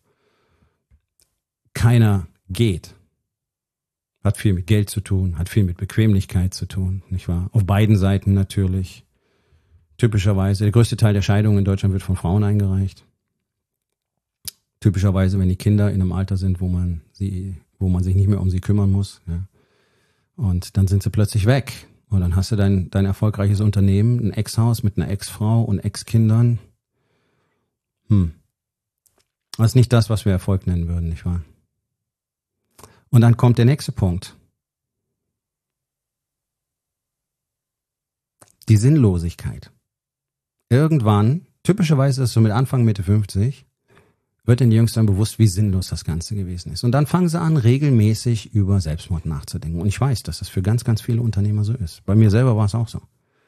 keiner geht. Hat viel mit Geld zu tun, hat viel mit Bequemlichkeit zu tun, nicht wahr? Auf beiden Seiten natürlich. Typischerweise, der größte Teil der Scheidungen in Deutschland wird von Frauen eingereicht. Typischerweise, wenn die Kinder in einem Alter sind, wo man sie, wo man sich nicht mehr um sie kümmern muss, ja. Und dann sind sie plötzlich weg. Und dann hast du dein, dein erfolgreiches Unternehmen, ein Ex-Haus mit einer Ex-Frau und Ex-Kindern. Hm. Das ist nicht das, was wir Erfolg nennen würden, nicht wahr? Und dann kommt der nächste Punkt. Die Sinnlosigkeit. Irgendwann, typischerweise ist es so mit Anfang, Mitte fünfzig, wird den Jungs dann bewusst, wie sinnlos das Ganze gewesen ist. Und dann fangen sie an, regelmäßig über Selbstmord nachzudenken. Und ich weiß, dass das für ganz, ganz viele Unternehmer so ist. Bei mir selber war es auch so.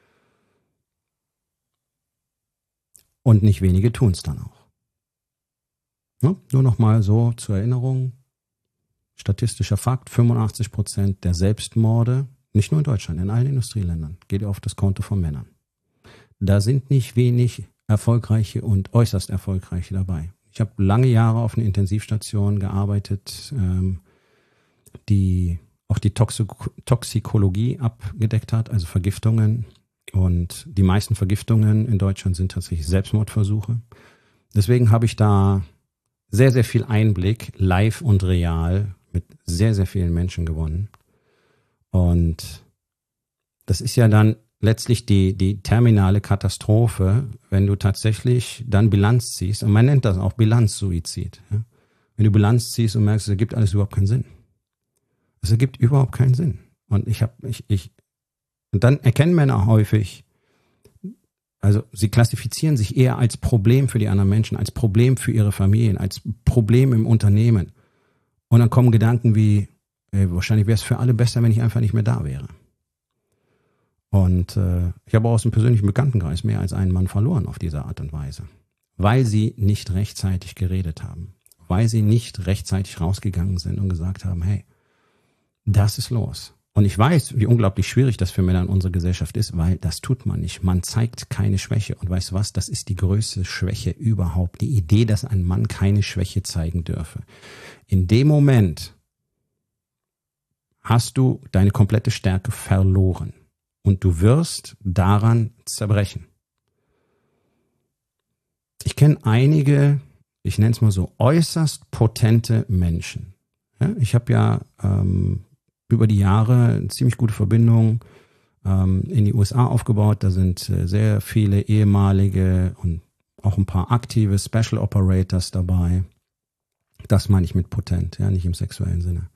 Und nicht wenige tun es dann auch. Ja, nur noch mal so zur Erinnerung. Statistischer Fakt, fünfundachtzig Prozent der Selbstmorde, nicht nur in Deutschland, in allen Industrieländern, geht auf das Konto von Männern. Da sind nicht wenig erfolgreiche und äußerst erfolgreiche dabei. Ich habe lange Jahre auf einer Intensivstation gearbeitet, ähm, die auch die Toxik- Toxikologie abgedeckt hat, also Vergiftungen. Und die meisten Vergiftungen in Deutschland sind tatsächlich Selbstmordversuche. Deswegen habe ich da sehr, sehr viel Einblick, live und real, mit sehr, sehr vielen Menschen gewonnen. Und das ist ja dann letztlich die, die terminale Katastrophe, wenn du tatsächlich dann Bilanz ziehst. Und man nennt das auch Bilanzsuizid. Ja? Wenn du Bilanz ziehst und merkst, es ergibt alles überhaupt keinen Sinn. Es ergibt überhaupt keinen Sinn. Und ich habe, ich, ich, und dann erkennen Männer häufig, also sie klassifizieren sich eher als Problem für die anderen Menschen, als Problem für ihre Familien, als Problem im Unternehmen. Und dann kommen Gedanken wie, ey, wahrscheinlich wäre es für alle besser, wenn ich einfach nicht mehr da wäre. Und äh, ich habe auch aus dem persönlichen Bekanntenkreis mehr als einen Mann verloren auf diese Art und Weise. Weil sie nicht rechtzeitig geredet haben. Weil sie nicht rechtzeitig rausgegangen sind und gesagt haben, hey, das ist los. Und ich weiß, wie unglaublich schwierig das für Männer in unserer Gesellschaft ist, weil das tut man nicht. Man zeigt keine Schwäche. Und weißt du was, das ist die größte Schwäche überhaupt. Die Idee, dass ein Mann keine Schwäche zeigen dürfe. In dem Moment hast du deine komplette Stärke verloren. Und du wirst daran zerbrechen. Ich kenne einige, ich nenne es mal so, äußerst potente Menschen. Ja, ich habe ja ähm, über die Jahre eine ziemlich gute Verbindung ähm, in die U S A aufgebaut. Da sind äh, sehr viele ehemalige und auch ein paar aktive Special Operators dabei. Das meine ich mit potent, ja, nicht im sexuellen Sinne.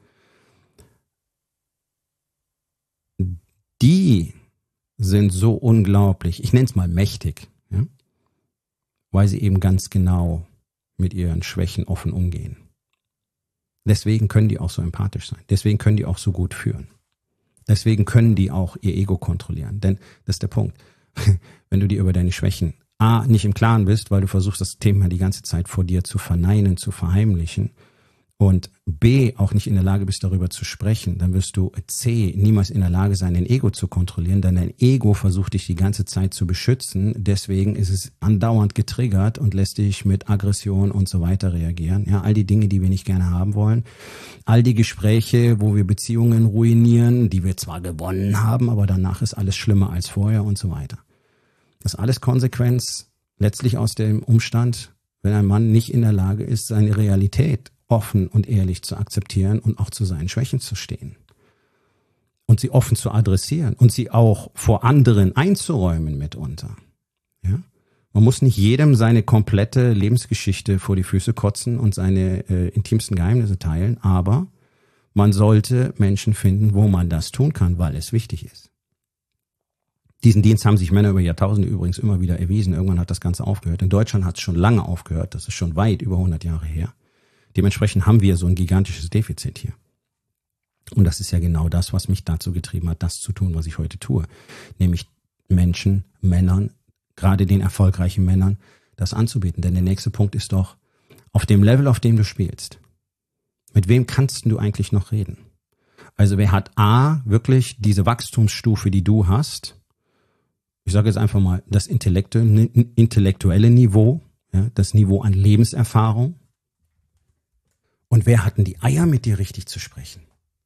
Die sind so unglaublich, ich nenne es mal mächtig, ja, weil sie eben ganz genau mit ihren Schwächen offen umgehen. Deswegen können die auch so empathisch sein. Deswegen können die auch so gut führen. Deswegen können die auch ihr Ego kontrollieren. Denn das ist der Punkt. Wenn du dir über deine Schwächen A, nicht im Klaren bist, weil du versuchst, das Thema die ganze Zeit vor dir zu verneinen, zu verheimlichen und B, auch nicht in der Lage bist, darüber zu sprechen, dann wirst du C, niemals in der Lage sein, dein Ego zu kontrollieren, denn dein Ego versucht dich die ganze Zeit zu beschützen, deswegen ist es andauernd getriggert und lässt dich mit Aggression und so weiter reagieren. Ja, all die Dinge, die wir nicht gerne haben wollen, all die Gespräche, wo wir Beziehungen ruinieren, die wir zwar gewonnen haben, aber danach ist alles schlimmer als vorher und so weiter. Das ist alles Konsequenz letztlich aus dem Umstand, wenn ein Mann nicht in der Lage ist, seine Realität offen und ehrlich zu akzeptieren und auch zu seinen Schwächen zu stehen. Und sie offen zu adressieren und sie auch vor anderen einzuräumen mitunter. Ja? Man muss nicht jedem seine komplette Lebensgeschichte vor die Füße kotzen und seine äh, intimsten Geheimnisse teilen, aber man sollte Menschen finden, wo man das tun kann, weil es wichtig ist. Diesen Dienst haben sich Männer über Jahrtausende übrigens immer wieder erwiesen. Irgendwann hat das Ganze aufgehört. In Deutschland hat es schon lange aufgehört. Das ist schon weit über hundert Jahre her. Dementsprechend haben wir so ein gigantisches Defizit hier. Und das ist ja genau das, was mich dazu getrieben hat, das zu tun, was ich heute tue. Nämlich Menschen, Männern, gerade den erfolgreichen Männern, das anzubieten. Denn der nächste Punkt ist doch, auf dem Level, auf dem du spielst, mit wem kannst du eigentlich noch reden? Also wer hat A, wirklich diese Wachstumsstufe, die du hast? Ich sage jetzt einfach mal das intellektuelle Niveau, ja, das Niveau an Lebenserfahrung. Und wer hatten die Eier, mit dir richtig zu sprechen?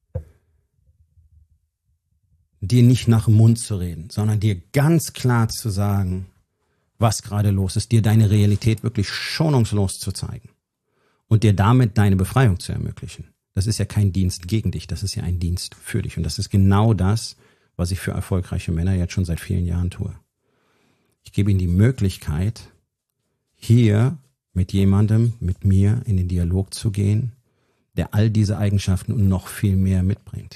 Dir nicht nach dem Mund zu reden, sondern dir ganz klar zu sagen, was gerade los ist, dir deine Realität wirklich schonungslos zu zeigen und dir damit deine Befreiung zu ermöglichen. Das ist ja kein Dienst gegen dich, das ist ja ein Dienst für dich. Und das ist genau das, was ich für erfolgreiche Männer jetzt schon seit vielen Jahren tue. Ich gebe ihnen die Möglichkeit, hier mit jemandem, mit mir in den Dialog zu gehen, der all diese Eigenschaften und noch viel mehr mitbringt.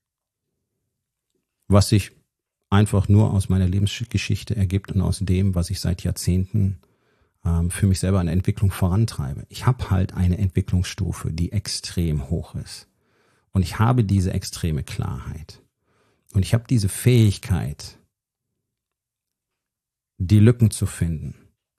Was sich einfach nur aus meiner Lebensgeschichte ergibt und aus dem, was ich seit Jahrzehnten ähm, für mich selber an Entwicklung vorantreibe. Ich habe halt eine Entwicklungsstufe, die extrem hoch ist. Und ich habe diese extreme Klarheit. Und ich habe diese Fähigkeit, die Lücken zu finden.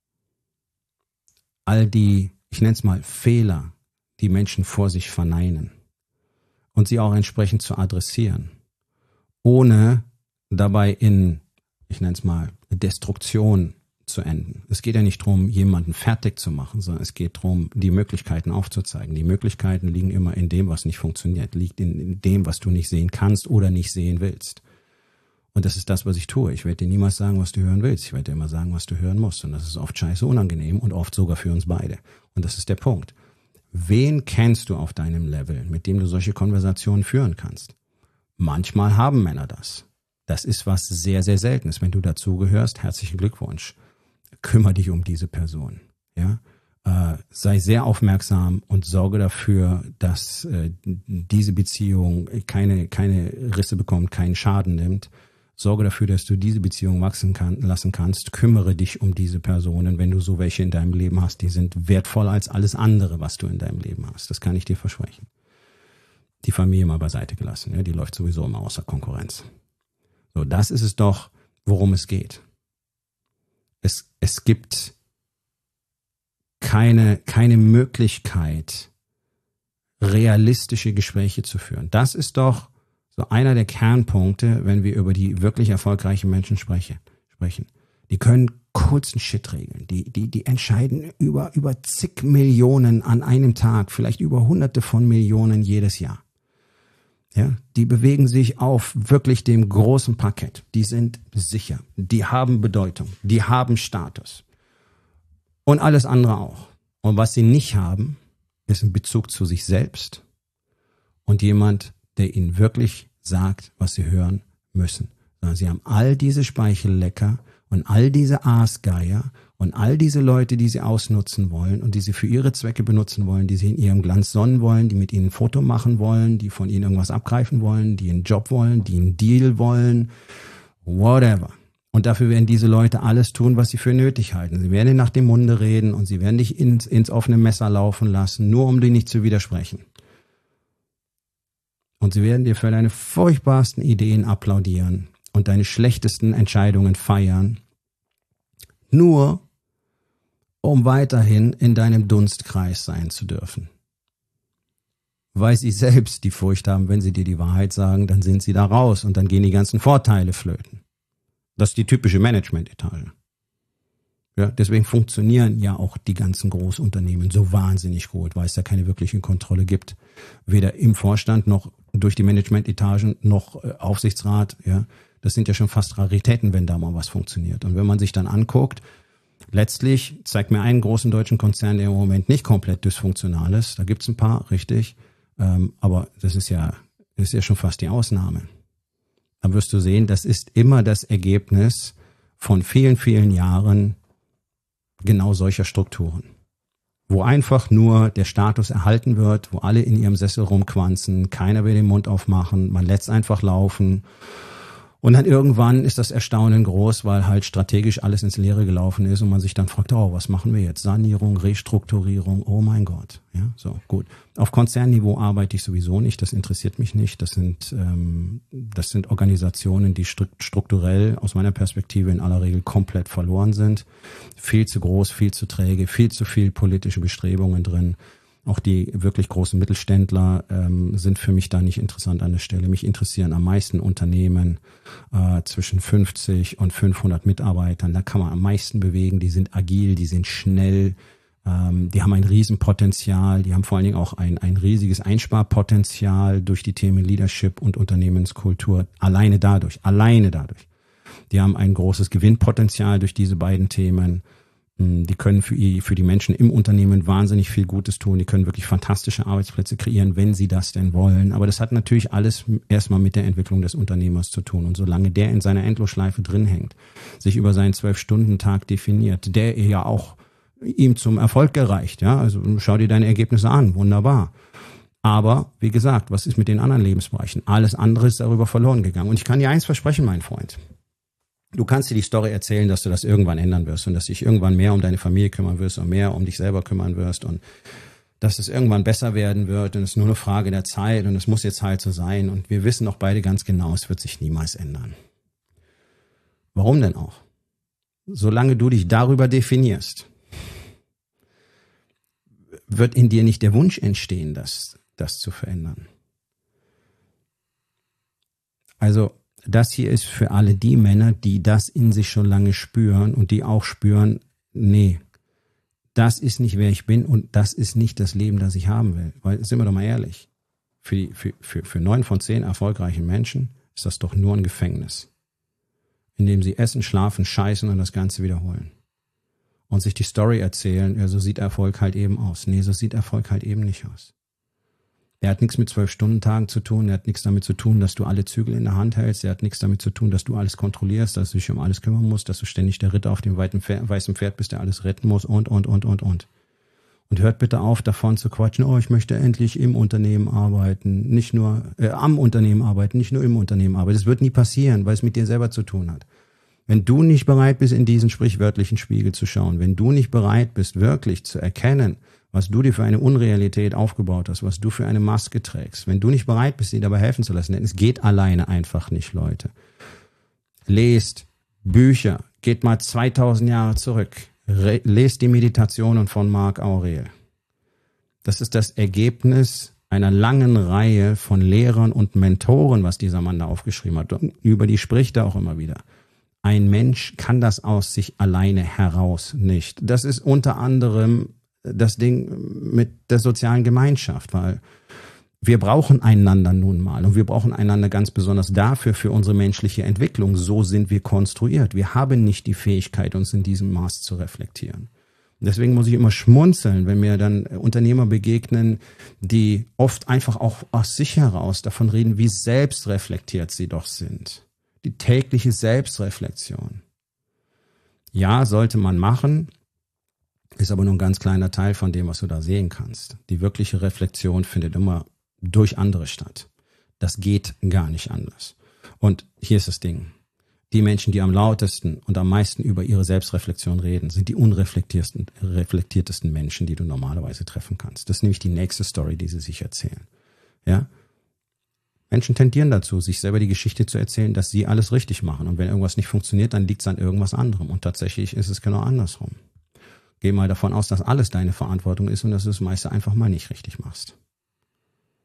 All die, ich nenne es mal Fehler, die Menschen vor sich verneinen. Und sie auch entsprechend zu adressieren. Ohne dabei in, ich nenne es mal, Destruktion zu enden. Es geht ja nicht darum, jemanden fertig zu machen, sondern es geht darum, die Möglichkeiten aufzuzeigen. Die Möglichkeiten liegen immer in dem, was nicht funktioniert, liegt in, in dem, was du nicht sehen kannst oder nicht sehen willst. Und das ist das, was ich tue. Ich werde dir niemals sagen, was du hören willst. Ich werde dir immer sagen, was du hören musst. Und das ist oft scheiße unangenehm und oft sogar für uns beide. Und das ist der Punkt. Wen kennst du auf deinem Level, mit dem du solche Konversationen führen kannst? Manchmal haben Männer das. Das ist was sehr, sehr Seltenes. Wenn du dazugehörst, herzlichen Glückwunsch. Kümmere dich um diese Person. Ja? Äh, sei sehr aufmerksam und sorge dafür, dass äh, diese Beziehung keine, keine Risse bekommt, keinen Schaden nimmt. Sorge dafür, dass du diese Beziehung wachsen kann, lassen kannst. Kümmere dich um diese Personen, wenn du so welche in deinem Leben hast. Die sind wertvoller als alles andere, was du in deinem Leben hast. Das kann ich dir versprechen. Die Familie mal beiseite gelassen. Ja, die läuft sowieso immer außer Konkurrenz. So, das ist es doch, worum es geht. Es, es gibt keine, keine Möglichkeit, realistische Gespräche zu führen. Das ist doch so einer der Kernpunkte, wenn wir über die wirklich erfolgreichen Menschen sprechen. sprechen. Die können kurzen Shit regeln. Die, die, die entscheiden über, über zig Millionen an einem Tag, vielleicht über hunderte von Millionen jedes Jahr. Ja, die bewegen sich auf wirklich dem großen Parkett. Die sind sicher. Die haben Bedeutung. Die haben Status. Und alles andere auch. Und was sie nicht haben, ist ein Bezug zu sich selbst und jemand, der ihnen wirklich sagt, was sie hören müssen. Sondern sie haben all diese Speichellecker und all diese Aasgeier und all diese Leute, die sie ausnutzen wollen und die sie für ihre Zwecke benutzen wollen, die sie in ihrem Glanz sonnen wollen, die mit ihnen ein Foto machen wollen, die von ihnen irgendwas abgreifen wollen, die einen Job wollen, die einen Deal wollen, whatever. Und dafür werden diese Leute alles tun, was sie für nötig halten. Sie werden dir nach dem Munde reden und sie werden dich ins, ins offene Messer laufen lassen, nur um dir nicht zu widersprechen. Und sie werden dir für deine furchtbarsten Ideen applaudieren und deine schlechtesten Entscheidungen feiern, nur um weiterhin in deinem Dunstkreis sein zu dürfen. weil sie selbst die Furcht haben, wenn sie dir die Wahrheit sagen, dann sind sie da raus und dann gehen die ganzen Vorteile flöten. Das ist die typische Management-Etage. Ja, deswegen funktionieren ja auch die ganzen Großunternehmen so wahnsinnig gut, weil es da keine wirkliche Kontrolle gibt. Weder im Vorstand noch durch die Management-Etagen noch äh, Aufsichtsrat. Ja, das sind ja schon fast Raritäten, wenn da mal was funktioniert. Und wenn man sich dann anguckt, letztlich zeigt mir einen großen deutschen Konzern, der im Moment nicht komplett dysfunktional ist. Da gibt's ein paar, richtig. Ähm, aber das ist ja, das ist ja schon fast die Ausnahme. Dann wirst du sehen, das ist immer das Ergebnis von vielen, vielen Jahren genau solcher Strukturen, wo einfach nur der Status erhalten wird, wo alle in ihrem Sessel rumquanzen, keiner will den Mund aufmachen, man lässt einfach laufen und dann irgendwann ist das Erstaunen groß, weil halt strategisch alles ins Leere gelaufen ist und man sich dann fragt, oh, was machen wir jetzt? Sanierung, Restrukturierung, oh mein Gott. Ja, so, gut. Auf Konzernniveau arbeite ich sowieso nicht, das interessiert mich nicht. Das sind, ähm, das sind Organisationen, die strukturell aus meiner Perspektive in aller Regel komplett verloren sind. Viel zu groß, viel zu träge, viel zu viel politische Bestrebungen drin. Auch die wirklich großen Mittelständler ähm, sind für mich da nicht interessant an der Stelle. Mich interessieren am meisten Unternehmen äh, zwischen fünfzig und fünfhundert Mitarbeitern. Da kann man am meisten bewegen. Die sind agil, die sind schnell, ähm, die haben ein Riesenpotenzial. Die haben vor allen Dingen auch ein, ein riesiges Einsparpotenzial durch die Themen Leadership und Unternehmenskultur. Alleine dadurch, alleine dadurch. Die haben ein großes Gewinnpotenzial durch diese beiden Themen. Die können für, die, für die Menschen im Unternehmen wahnsinnig viel Gutes tun. Die können wirklich fantastische Arbeitsplätze kreieren, wenn sie das denn wollen. Aber das hat natürlich alles erstmal mit der Entwicklung des Unternehmers zu tun. Und solange der in seiner Endlosschleife drin hängt, sich über seinen Zwölf-Stunden-Tag definiert, der ja auch ihm zum Erfolg gereicht. Ja, also schau dir deine Ergebnisse an, wunderbar. Aber wie gesagt, was ist mit den anderen Lebensbereichen? Alles andere ist darüber verloren gegangen. Und ich kann dir eins versprechen, mein Freund. Du kannst dir die Story erzählen, dass du das irgendwann ändern wirst und dass dich irgendwann mehr um deine Familie kümmern wirst und mehr um dich selber kümmern wirst und dass es irgendwann besser werden wird und es ist nur eine Frage der Zeit und es muss jetzt halt so sein und wir wissen auch beide ganz genau, es wird sich niemals ändern. Warum denn auch? Solange du dich darüber definierst, wird in dir nicht der Wunsch entstehen, das, das zu verändern. Also das hier ist für alle die Männer, die das in sich schon lange spüren und die auch spüren, nee, das ist nicht, wer ich bin und das ist nicht das Leben, das ich haben will. Weil, sind wir doch mal ehrlich, für, die, für, für, für neun von zehn erfolgreichen Menschen ist das doch nur ein Gefängnis, in dem sie essen, schlafen, scheißen und das Ganze wiederholen. Und sich die Story erzählen, ja, so sieht Erfolg halt eben aus. Nee, so sieht Erfolg halt eben nicht aus. Der hat nichts mit Zwölf-Stunden-Tagen zu tun, der hat nichts damit zu tun, dass du alle Zügel in der Hand hältst, der hat nichts damit zu tun, dass du alles kontrollierst, dass du dich um alles kümmern musst, dass du ständig der Ritter auf dem weiten Pferd, weißen Pferd bist, der alles retten muss und, und, und, und, und. Und hört bitte auf, davon zu quatschen, oh, ich möchte endlich im Unternehmen arbeiten, nicht nur äh, am Unternehmen arbeiten, nicht nur im Unternehmen arbeiten. Das wird nie passieren, weil es mit dir selber zu tun hat. Wenn du nicht bereit bist, in diesen sprichwörtlichen Spiegel zu schauen, wenn du nicht bereit bist, wirklich zu erkennen, was du dir für eine Unrealität aufgebaut hast, was du für eine Maske trägst, wenn du nicht bereit bist, dir dabei helfen zu lassen, denn es geht alleine einfach nicht, Leute. Lest Bücher, geht mal zweitausend Jahre zurück, Re- lest die Meditationen von Marc Aurel. Das ist das Ergebnis einer langen Reihe von Lehrern und Mentoren, was dieser Mann da aufgeschrieben hat. Und über die spricht er auch immer wieder. Ein Mensch kann das aus sich alleine heraus nicht. Das ist unter anderem das Ding mit der sozialen Gemeinschaft, weil wir brauchen einander nun mal und wir brauchen einander ganz besonders dafür, für unsere menschliche Entwicklung. So sind wir konstruiert. Wir haben nicht die Fähigkeit, uns in diesem Maß zu reflektieren. Deswegen muss ich immer schmunzeln, wenn mir dann Unternehmer begegnen, die oft einfach auch aus sich heraus davon reden, wie selbstreflektiert sie doch sind. Die tägliche Selbstreflexion. Ja, sollte man machen, ist aber nur ein ganz kleiner Teil von dem, was du da sehen kannst. Die wirkliche Reflexion findet immer durch andere statt. Das geht gar nicht anders. Und hier ist das Ding. Die Menschen, die am lautesten und am meisten über ihre Selbstreflexion reden, sind die unreflektiertesten reflektiertesten Menschen, die du normalerweise treffen kannst. Das ist nämlich die nächste Story, die sie sich erzählen. Ja? Menschen tendieren dazu, sich selber die Geschichte zu erzählen, dass sie alles richtig machen. Und wenn irgendwas nicht funktioniert, dann liegt es an irgendwas anderem. Und tatsächlich ist es genau andersrum. Geh mal davon aus, dass alles deine Verantwortung ist und dass du das meiste einfach mal nicht richtig machst.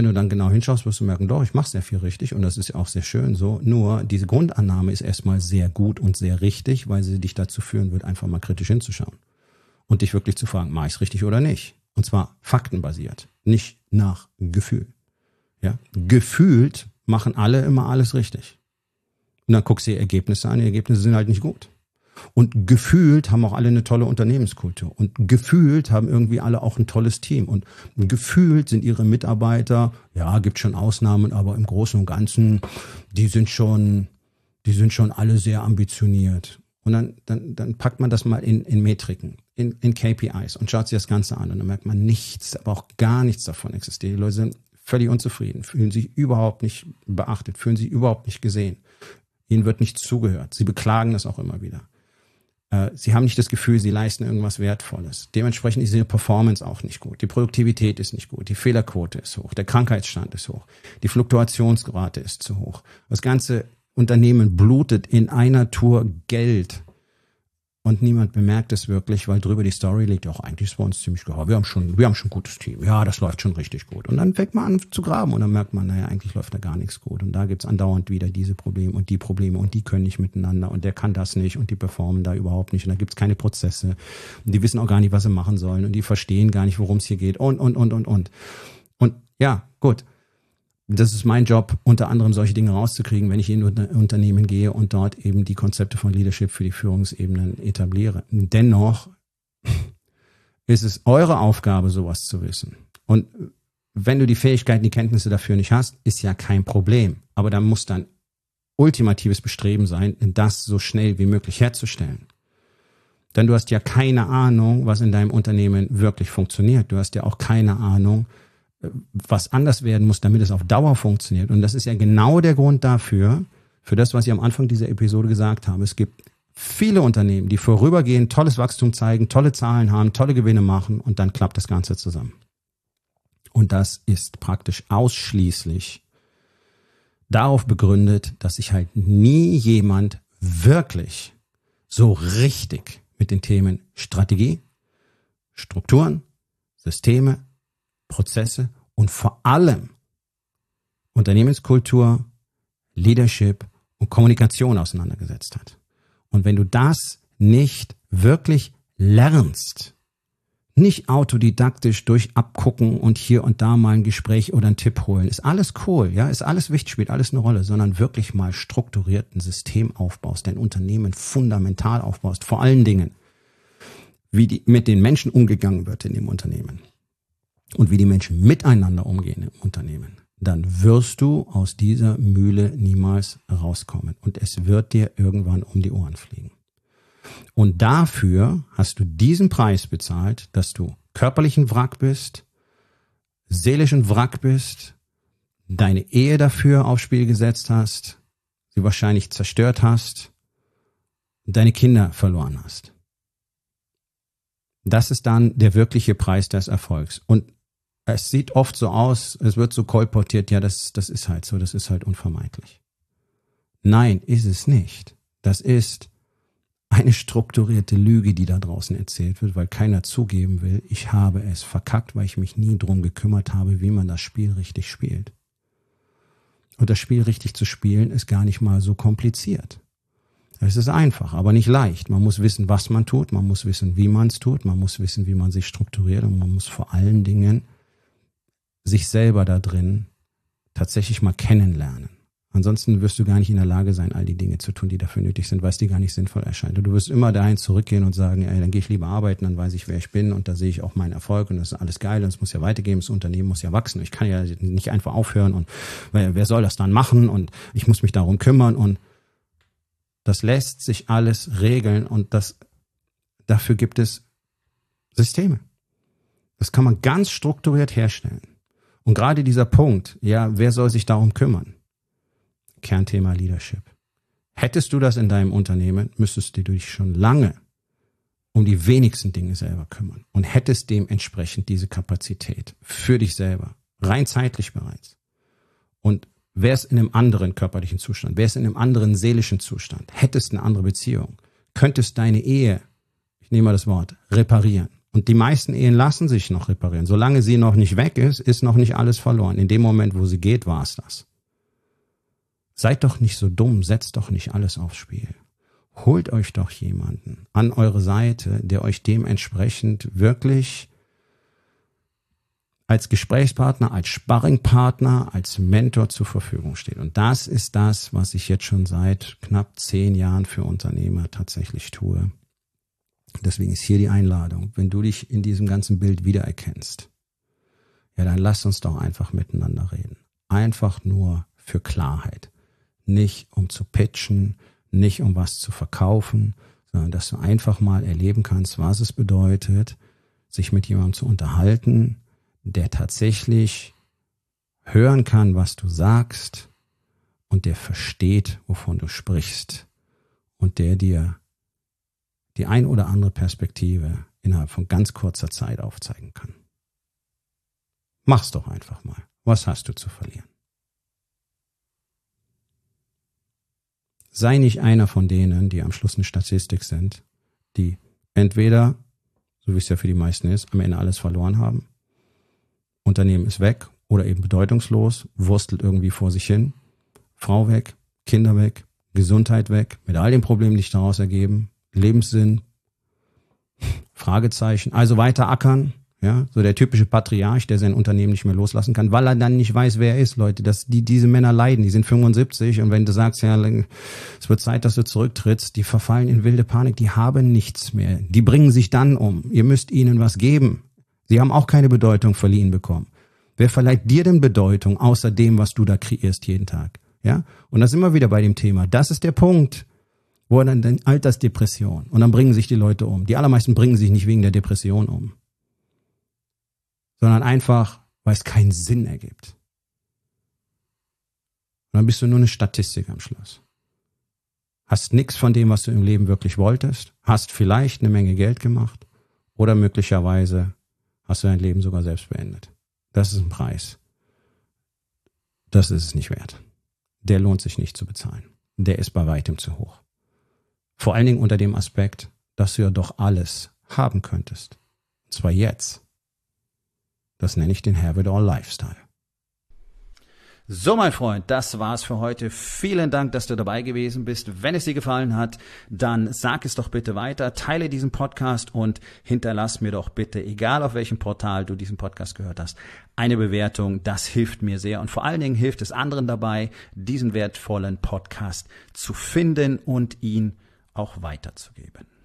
wenn du dann genau hinschaust, wirst du merken, doch, ich mache sehr viel richtig und das ist ja auch sehr schön so. Nur diese Grundannahme ist erstmal sehr gut und sehr richtig, weil sie dich dazu führen wird, einfach mal kritisch hinzuschauen und dich wirklich zu fragen, mache ich es richtig oder nicht? Und zwar faktenbasiert, nicht nach Gefühl. Ja? Gefühlt machen alle immer alles richtig. Und dann guckst du die Ergebnisse an, die Ergebnisse sind halt nicht gut. Und gefühlt haben auch alle eine tolle Unternehmenskultur. Und gefühlt haben irgendwie alle auch ein tolles Team. Und gefühlt sind ihre Mitarbeiter, ja, gibt schon Ausnahmen, aber im Großen und Ganzen, die sind schon, die sind schon alle sehr ambitioniert. Und dann, dann, dann packt man das mal in, in Metriken, in, in K P Is und schaut sich das Ganze an. Und dann merkt man nichts, aber auch gar nichts davon existiert. Die Leute sind völlig unzufrieden, fühlen sich überhaupt nicht beachtet, fühlen sich überhaupt nicht gesehen. Ihnen wird nicht zugehört. Sie beklagen das auch immer wieder. Sie haben nicht das Gefühl, sie leisten irgendwas Wertvolles. Dementsprechend ist ihre Performance auch nicht gut. Die Produktivität ist nicht gut. Die Fehlerquote ist hoch. Der Krankheitsstand ist hoch. Die Fluktuationsrate ist zu hoch. Das ganze Unternehmen blutet in einer Tour Geld. Und niemand bemerkt es wirklich, weil drüber die Story liegt, auch eigentlich ist bei uns ziemlich gut. Wir haben schon, wir haben schon ein gutes Team. Ja, das läuft schon richtig gut. Und dann fängt man an zu graben und dann merkt man, naja, eigentlich läuft da gar nichts gut. Und da gibt's andauernd wieder diese Probleme und die Probleme und die können nicht miteinander und der kann das nicht und die performen da überhaupt nicht und da gibt's keine Prozesse. Und die wissen auch gar nicht, was sie machen sollen und die verstehen gar nicht, worum es hier geht und, und, und, und, und. Und ja, gut. Das ist mein Job, unter anderem solche Dinge rauszukriegen, wenn ich in ein Unternehmen gehe und dort eben die Konzepte von Leadership für die Führungsebenen etabliere. Dennoch ist es eure Aufgabe, sowas zu wissen. Und wenn du die Fähigkeiten, die Kenntnisse dafür nicht hast, ist ja kein Problem. Aber da muss dann ultimatives Bestreben sein, das so schnell wie möglich herzustellen. Denn du hast ja keine Ahnung, was in deinem Unternehmen wirklich funktioniert. Du hast ja auch keine Ahnung, was anders werden muss, damit es auf Dauer funktioniert. Und das ist ja genau der Grund dafür, für das, was ich am Anfang dieser Episode gesagt habe. Es gibt viele Unternehmen, die vorübergehend tolles Wachstum zeigen, tolle Zahlen haben, tolle Gewinne machen und dann klappt das Ganze zusammen. Und das ist praktisch ausschließlich darauf begründet, dass sich halt nie jemand wirklich so richtig mit den Themen Strategie, Strukturen, Systeme, Prozesse und vor allem Unternehmenskultur, Leadership und Kommunikation auseinandergesetzt hat. Und wenn du das nicht wirklich lernst, nicht autodidaktisch durch Abgucken und hier und da mal ein Gespräch oder einen Tipp holen, ist alles cool, ja, ist alles wichtig, spielt alles eine Rolle, sondern wirklich mal strukturiert ein System aufbaust, dein Unternehmen fundamental aufbaust, vor allen Dingen, wie die, mit den Menschen umgegangen wird in dem Unternehmen. Und wie die Menschen miteinander umgehen im Unternehmen, dann wirst du aus dieser Mühle niemals rauskommen. Und es wird dir irgendwann um die Ohren fliegen. Und dafür hast du diesen Preis bezahlt, dass du körperlichen Wrack bist, seelischen Wrack bist, deine Ehe dafür aufs Spiel gesetzt hast, sie wahrscheinlich zerstört hast, deine Kinder verloren hast. Das ist dann der wirkliche Preis des Erfolgs. Und es sieht oft so aus, es wird so kolportiert, ja, das, das ist halt so, das ist halt unvermeidlich. Nein, ist es nicht. Das ist eine strukturierte Lüge, die da draußen erzählt wird, weil keiner zugeben will, ich habe es verkackt, weil ich mich nie drum gekümmert habe, wie man das Spiel richtig spielt. Und das Spiel richtig zu spielen ist gar nicht mal so kompliziert. Es ist einfach, aber nicht leicht. Man muss wissen, was man tut, man muss wissen, wie man es tut, man muss wissen, wie man sich strukturiert und man muss vor allen Dingen sich selber da drin tatsächlich mal kennenlernen. Ansonsten wirst du gar nicht in der Lage sein, all die Dinge zu tun, die dafür nötig sind, weil es dir gar nicht sinnvoll erscheint. Und du wirst immer dahin zurückgehen und sagen, ey, dann gehe ich lieber arbeiten, dann weiß ich, wer ich bin und da sehe ich auch meinen Erfolg und das ist alles geil und es muss ja weitergehen, das Unternehmen muss ja wachsen. Ich kann ja nicht einfach aufhören und wer, wer soll das dann machen und ich muss mich darum kümmern und das lässt sich alles regeln und das, dafür gibt es Systeme. Das kann man ganz strukturiert herstellen. Und gerade dieser Punkt, ja, wer soll sich darum kümmern? Kernthema Leadership. Hättest du das in deinem Unternehmen, müsstest du dich schon lange um die wenigsten Dinge selber kümmern und hättest dementsprechend diese Kapazität für dich selber, rein zeitlich bereits. Und wärst in einem anderen körperlichen Zustand, wärst in einem anderen seelischen Zustand, hättest eine andere Beziehung, könntest deine Ehe, ich nehme mal das Wort, reparieren Und die meisten Ehen lassen sich noch reparieren. Solange sie noch nicht weg ist, ist noch nicht alles verloren. In dem Moment, wo sie geht, war es das. Seid doch nicht so dumm, setzt doch nicht alles aufs Spiel. Holt euch doch jemanden an eure Seite, der euch dementsprechend wirklich als Gesprächspartner, als Sparringpartner, als Mentor zur Verfügung steht. Und das ist das, was ich jetzt schon seit knapp zehn Jahren für Unternehmer tatsächlich tue. Deswegen ist hier die Einladung. Wenn du dich in diesem ganzen Bild wiedererkennst, ja, dann lass uns doch einfach miteinander reden. Einfach nur für Klarheit. Nicht um zu pitchen, nicht um was zu verkaufen, sondern dass du einfach mal erleben kannst, was es bedeutet, sich mit jemandem zu unterhalten, der tatsächlich hören kann, was du sagst und der versteht, wovon du sprichst und der dir die ein oder andere Perspektive innerhalb von ganz kurzer Zeit aufzeigen kann. Mach's doch einfach mal. Was hast du zu verlieren? Sei nicht einer von denen, die am Schluss eine Statistik sind, die entweder, so wie es ja für die meisten ist, am Ende alles verloren haben, Unternehmen ist weg oder eben bedeutungslos, wurstelt irgendwie vor sich hin, Frau weg, Kinder weg, Gesundheit weg, mit all den Problemen, die sich daraus ergeben, Lebenssinn, Fragezeichen, also weiter ackern, ja, so der typische Patriarch, der sein Unternehmen nicht mehr loslassen kann, weil er dann nicht weiß, wer er ist, Leute, dass die, diese Männer leiden, die sind fünfundsiebzig und wenn du sagst, ja, es wird Zeit, dass du zurücktrittst, die verfallen in wilde Panik, die haben nichts mehr, die bringen sich dann um, ihr müsst ihnen was geben, sie haben auch keine Bedeutung verliehen bekommen. Wer verleiht dir denn Bedeutung, außer dem, was du da kreierst jeden Tag, ja, und das sind wir wieder bei dem Thema, das ist der Punkt, wo dann die Altersdepression und dann bringen sich die Leute um. Die allermeisten bringen sich nicht wegen der Depression um, sondern einfach, weil es keinen Sinn ergibt. Und dann bist du nur eine Statistik am Schluss. Hast nichts von dem, was du im Leben wirklich wolltest, hast vielleicht eine Menge Geld gemacht oder möglicherweise hast du dein Leben sogar selbst beendet. Das ist ein Preis. Das ist es nicht wert. Der lohnt sich nicht zu bezahlen. Der ist bei weitem zu hoch. Vor allen Dingen unter dem Aspekt, dass du ja doch alles haben könntest. Und zwar jetzt. Das nenne ich den Have It All Lifestyle. So, mein Freund, das war's für heute. Vielen Dank, dass du dabei gewesen bist. Wenn es dir gefallen hat, dann sag es doch bitte weiter, teile diesen Podcast und hinterlass mir doch bitte, egal auf welchem Portal du diesen Podcast gehört hast, eine Bewertung. Das hilft mir sehr und vor allen Dingen hilft es anderen dabei, diesen wertvollen Podcast zu finden und ihn auch weiterzugeben.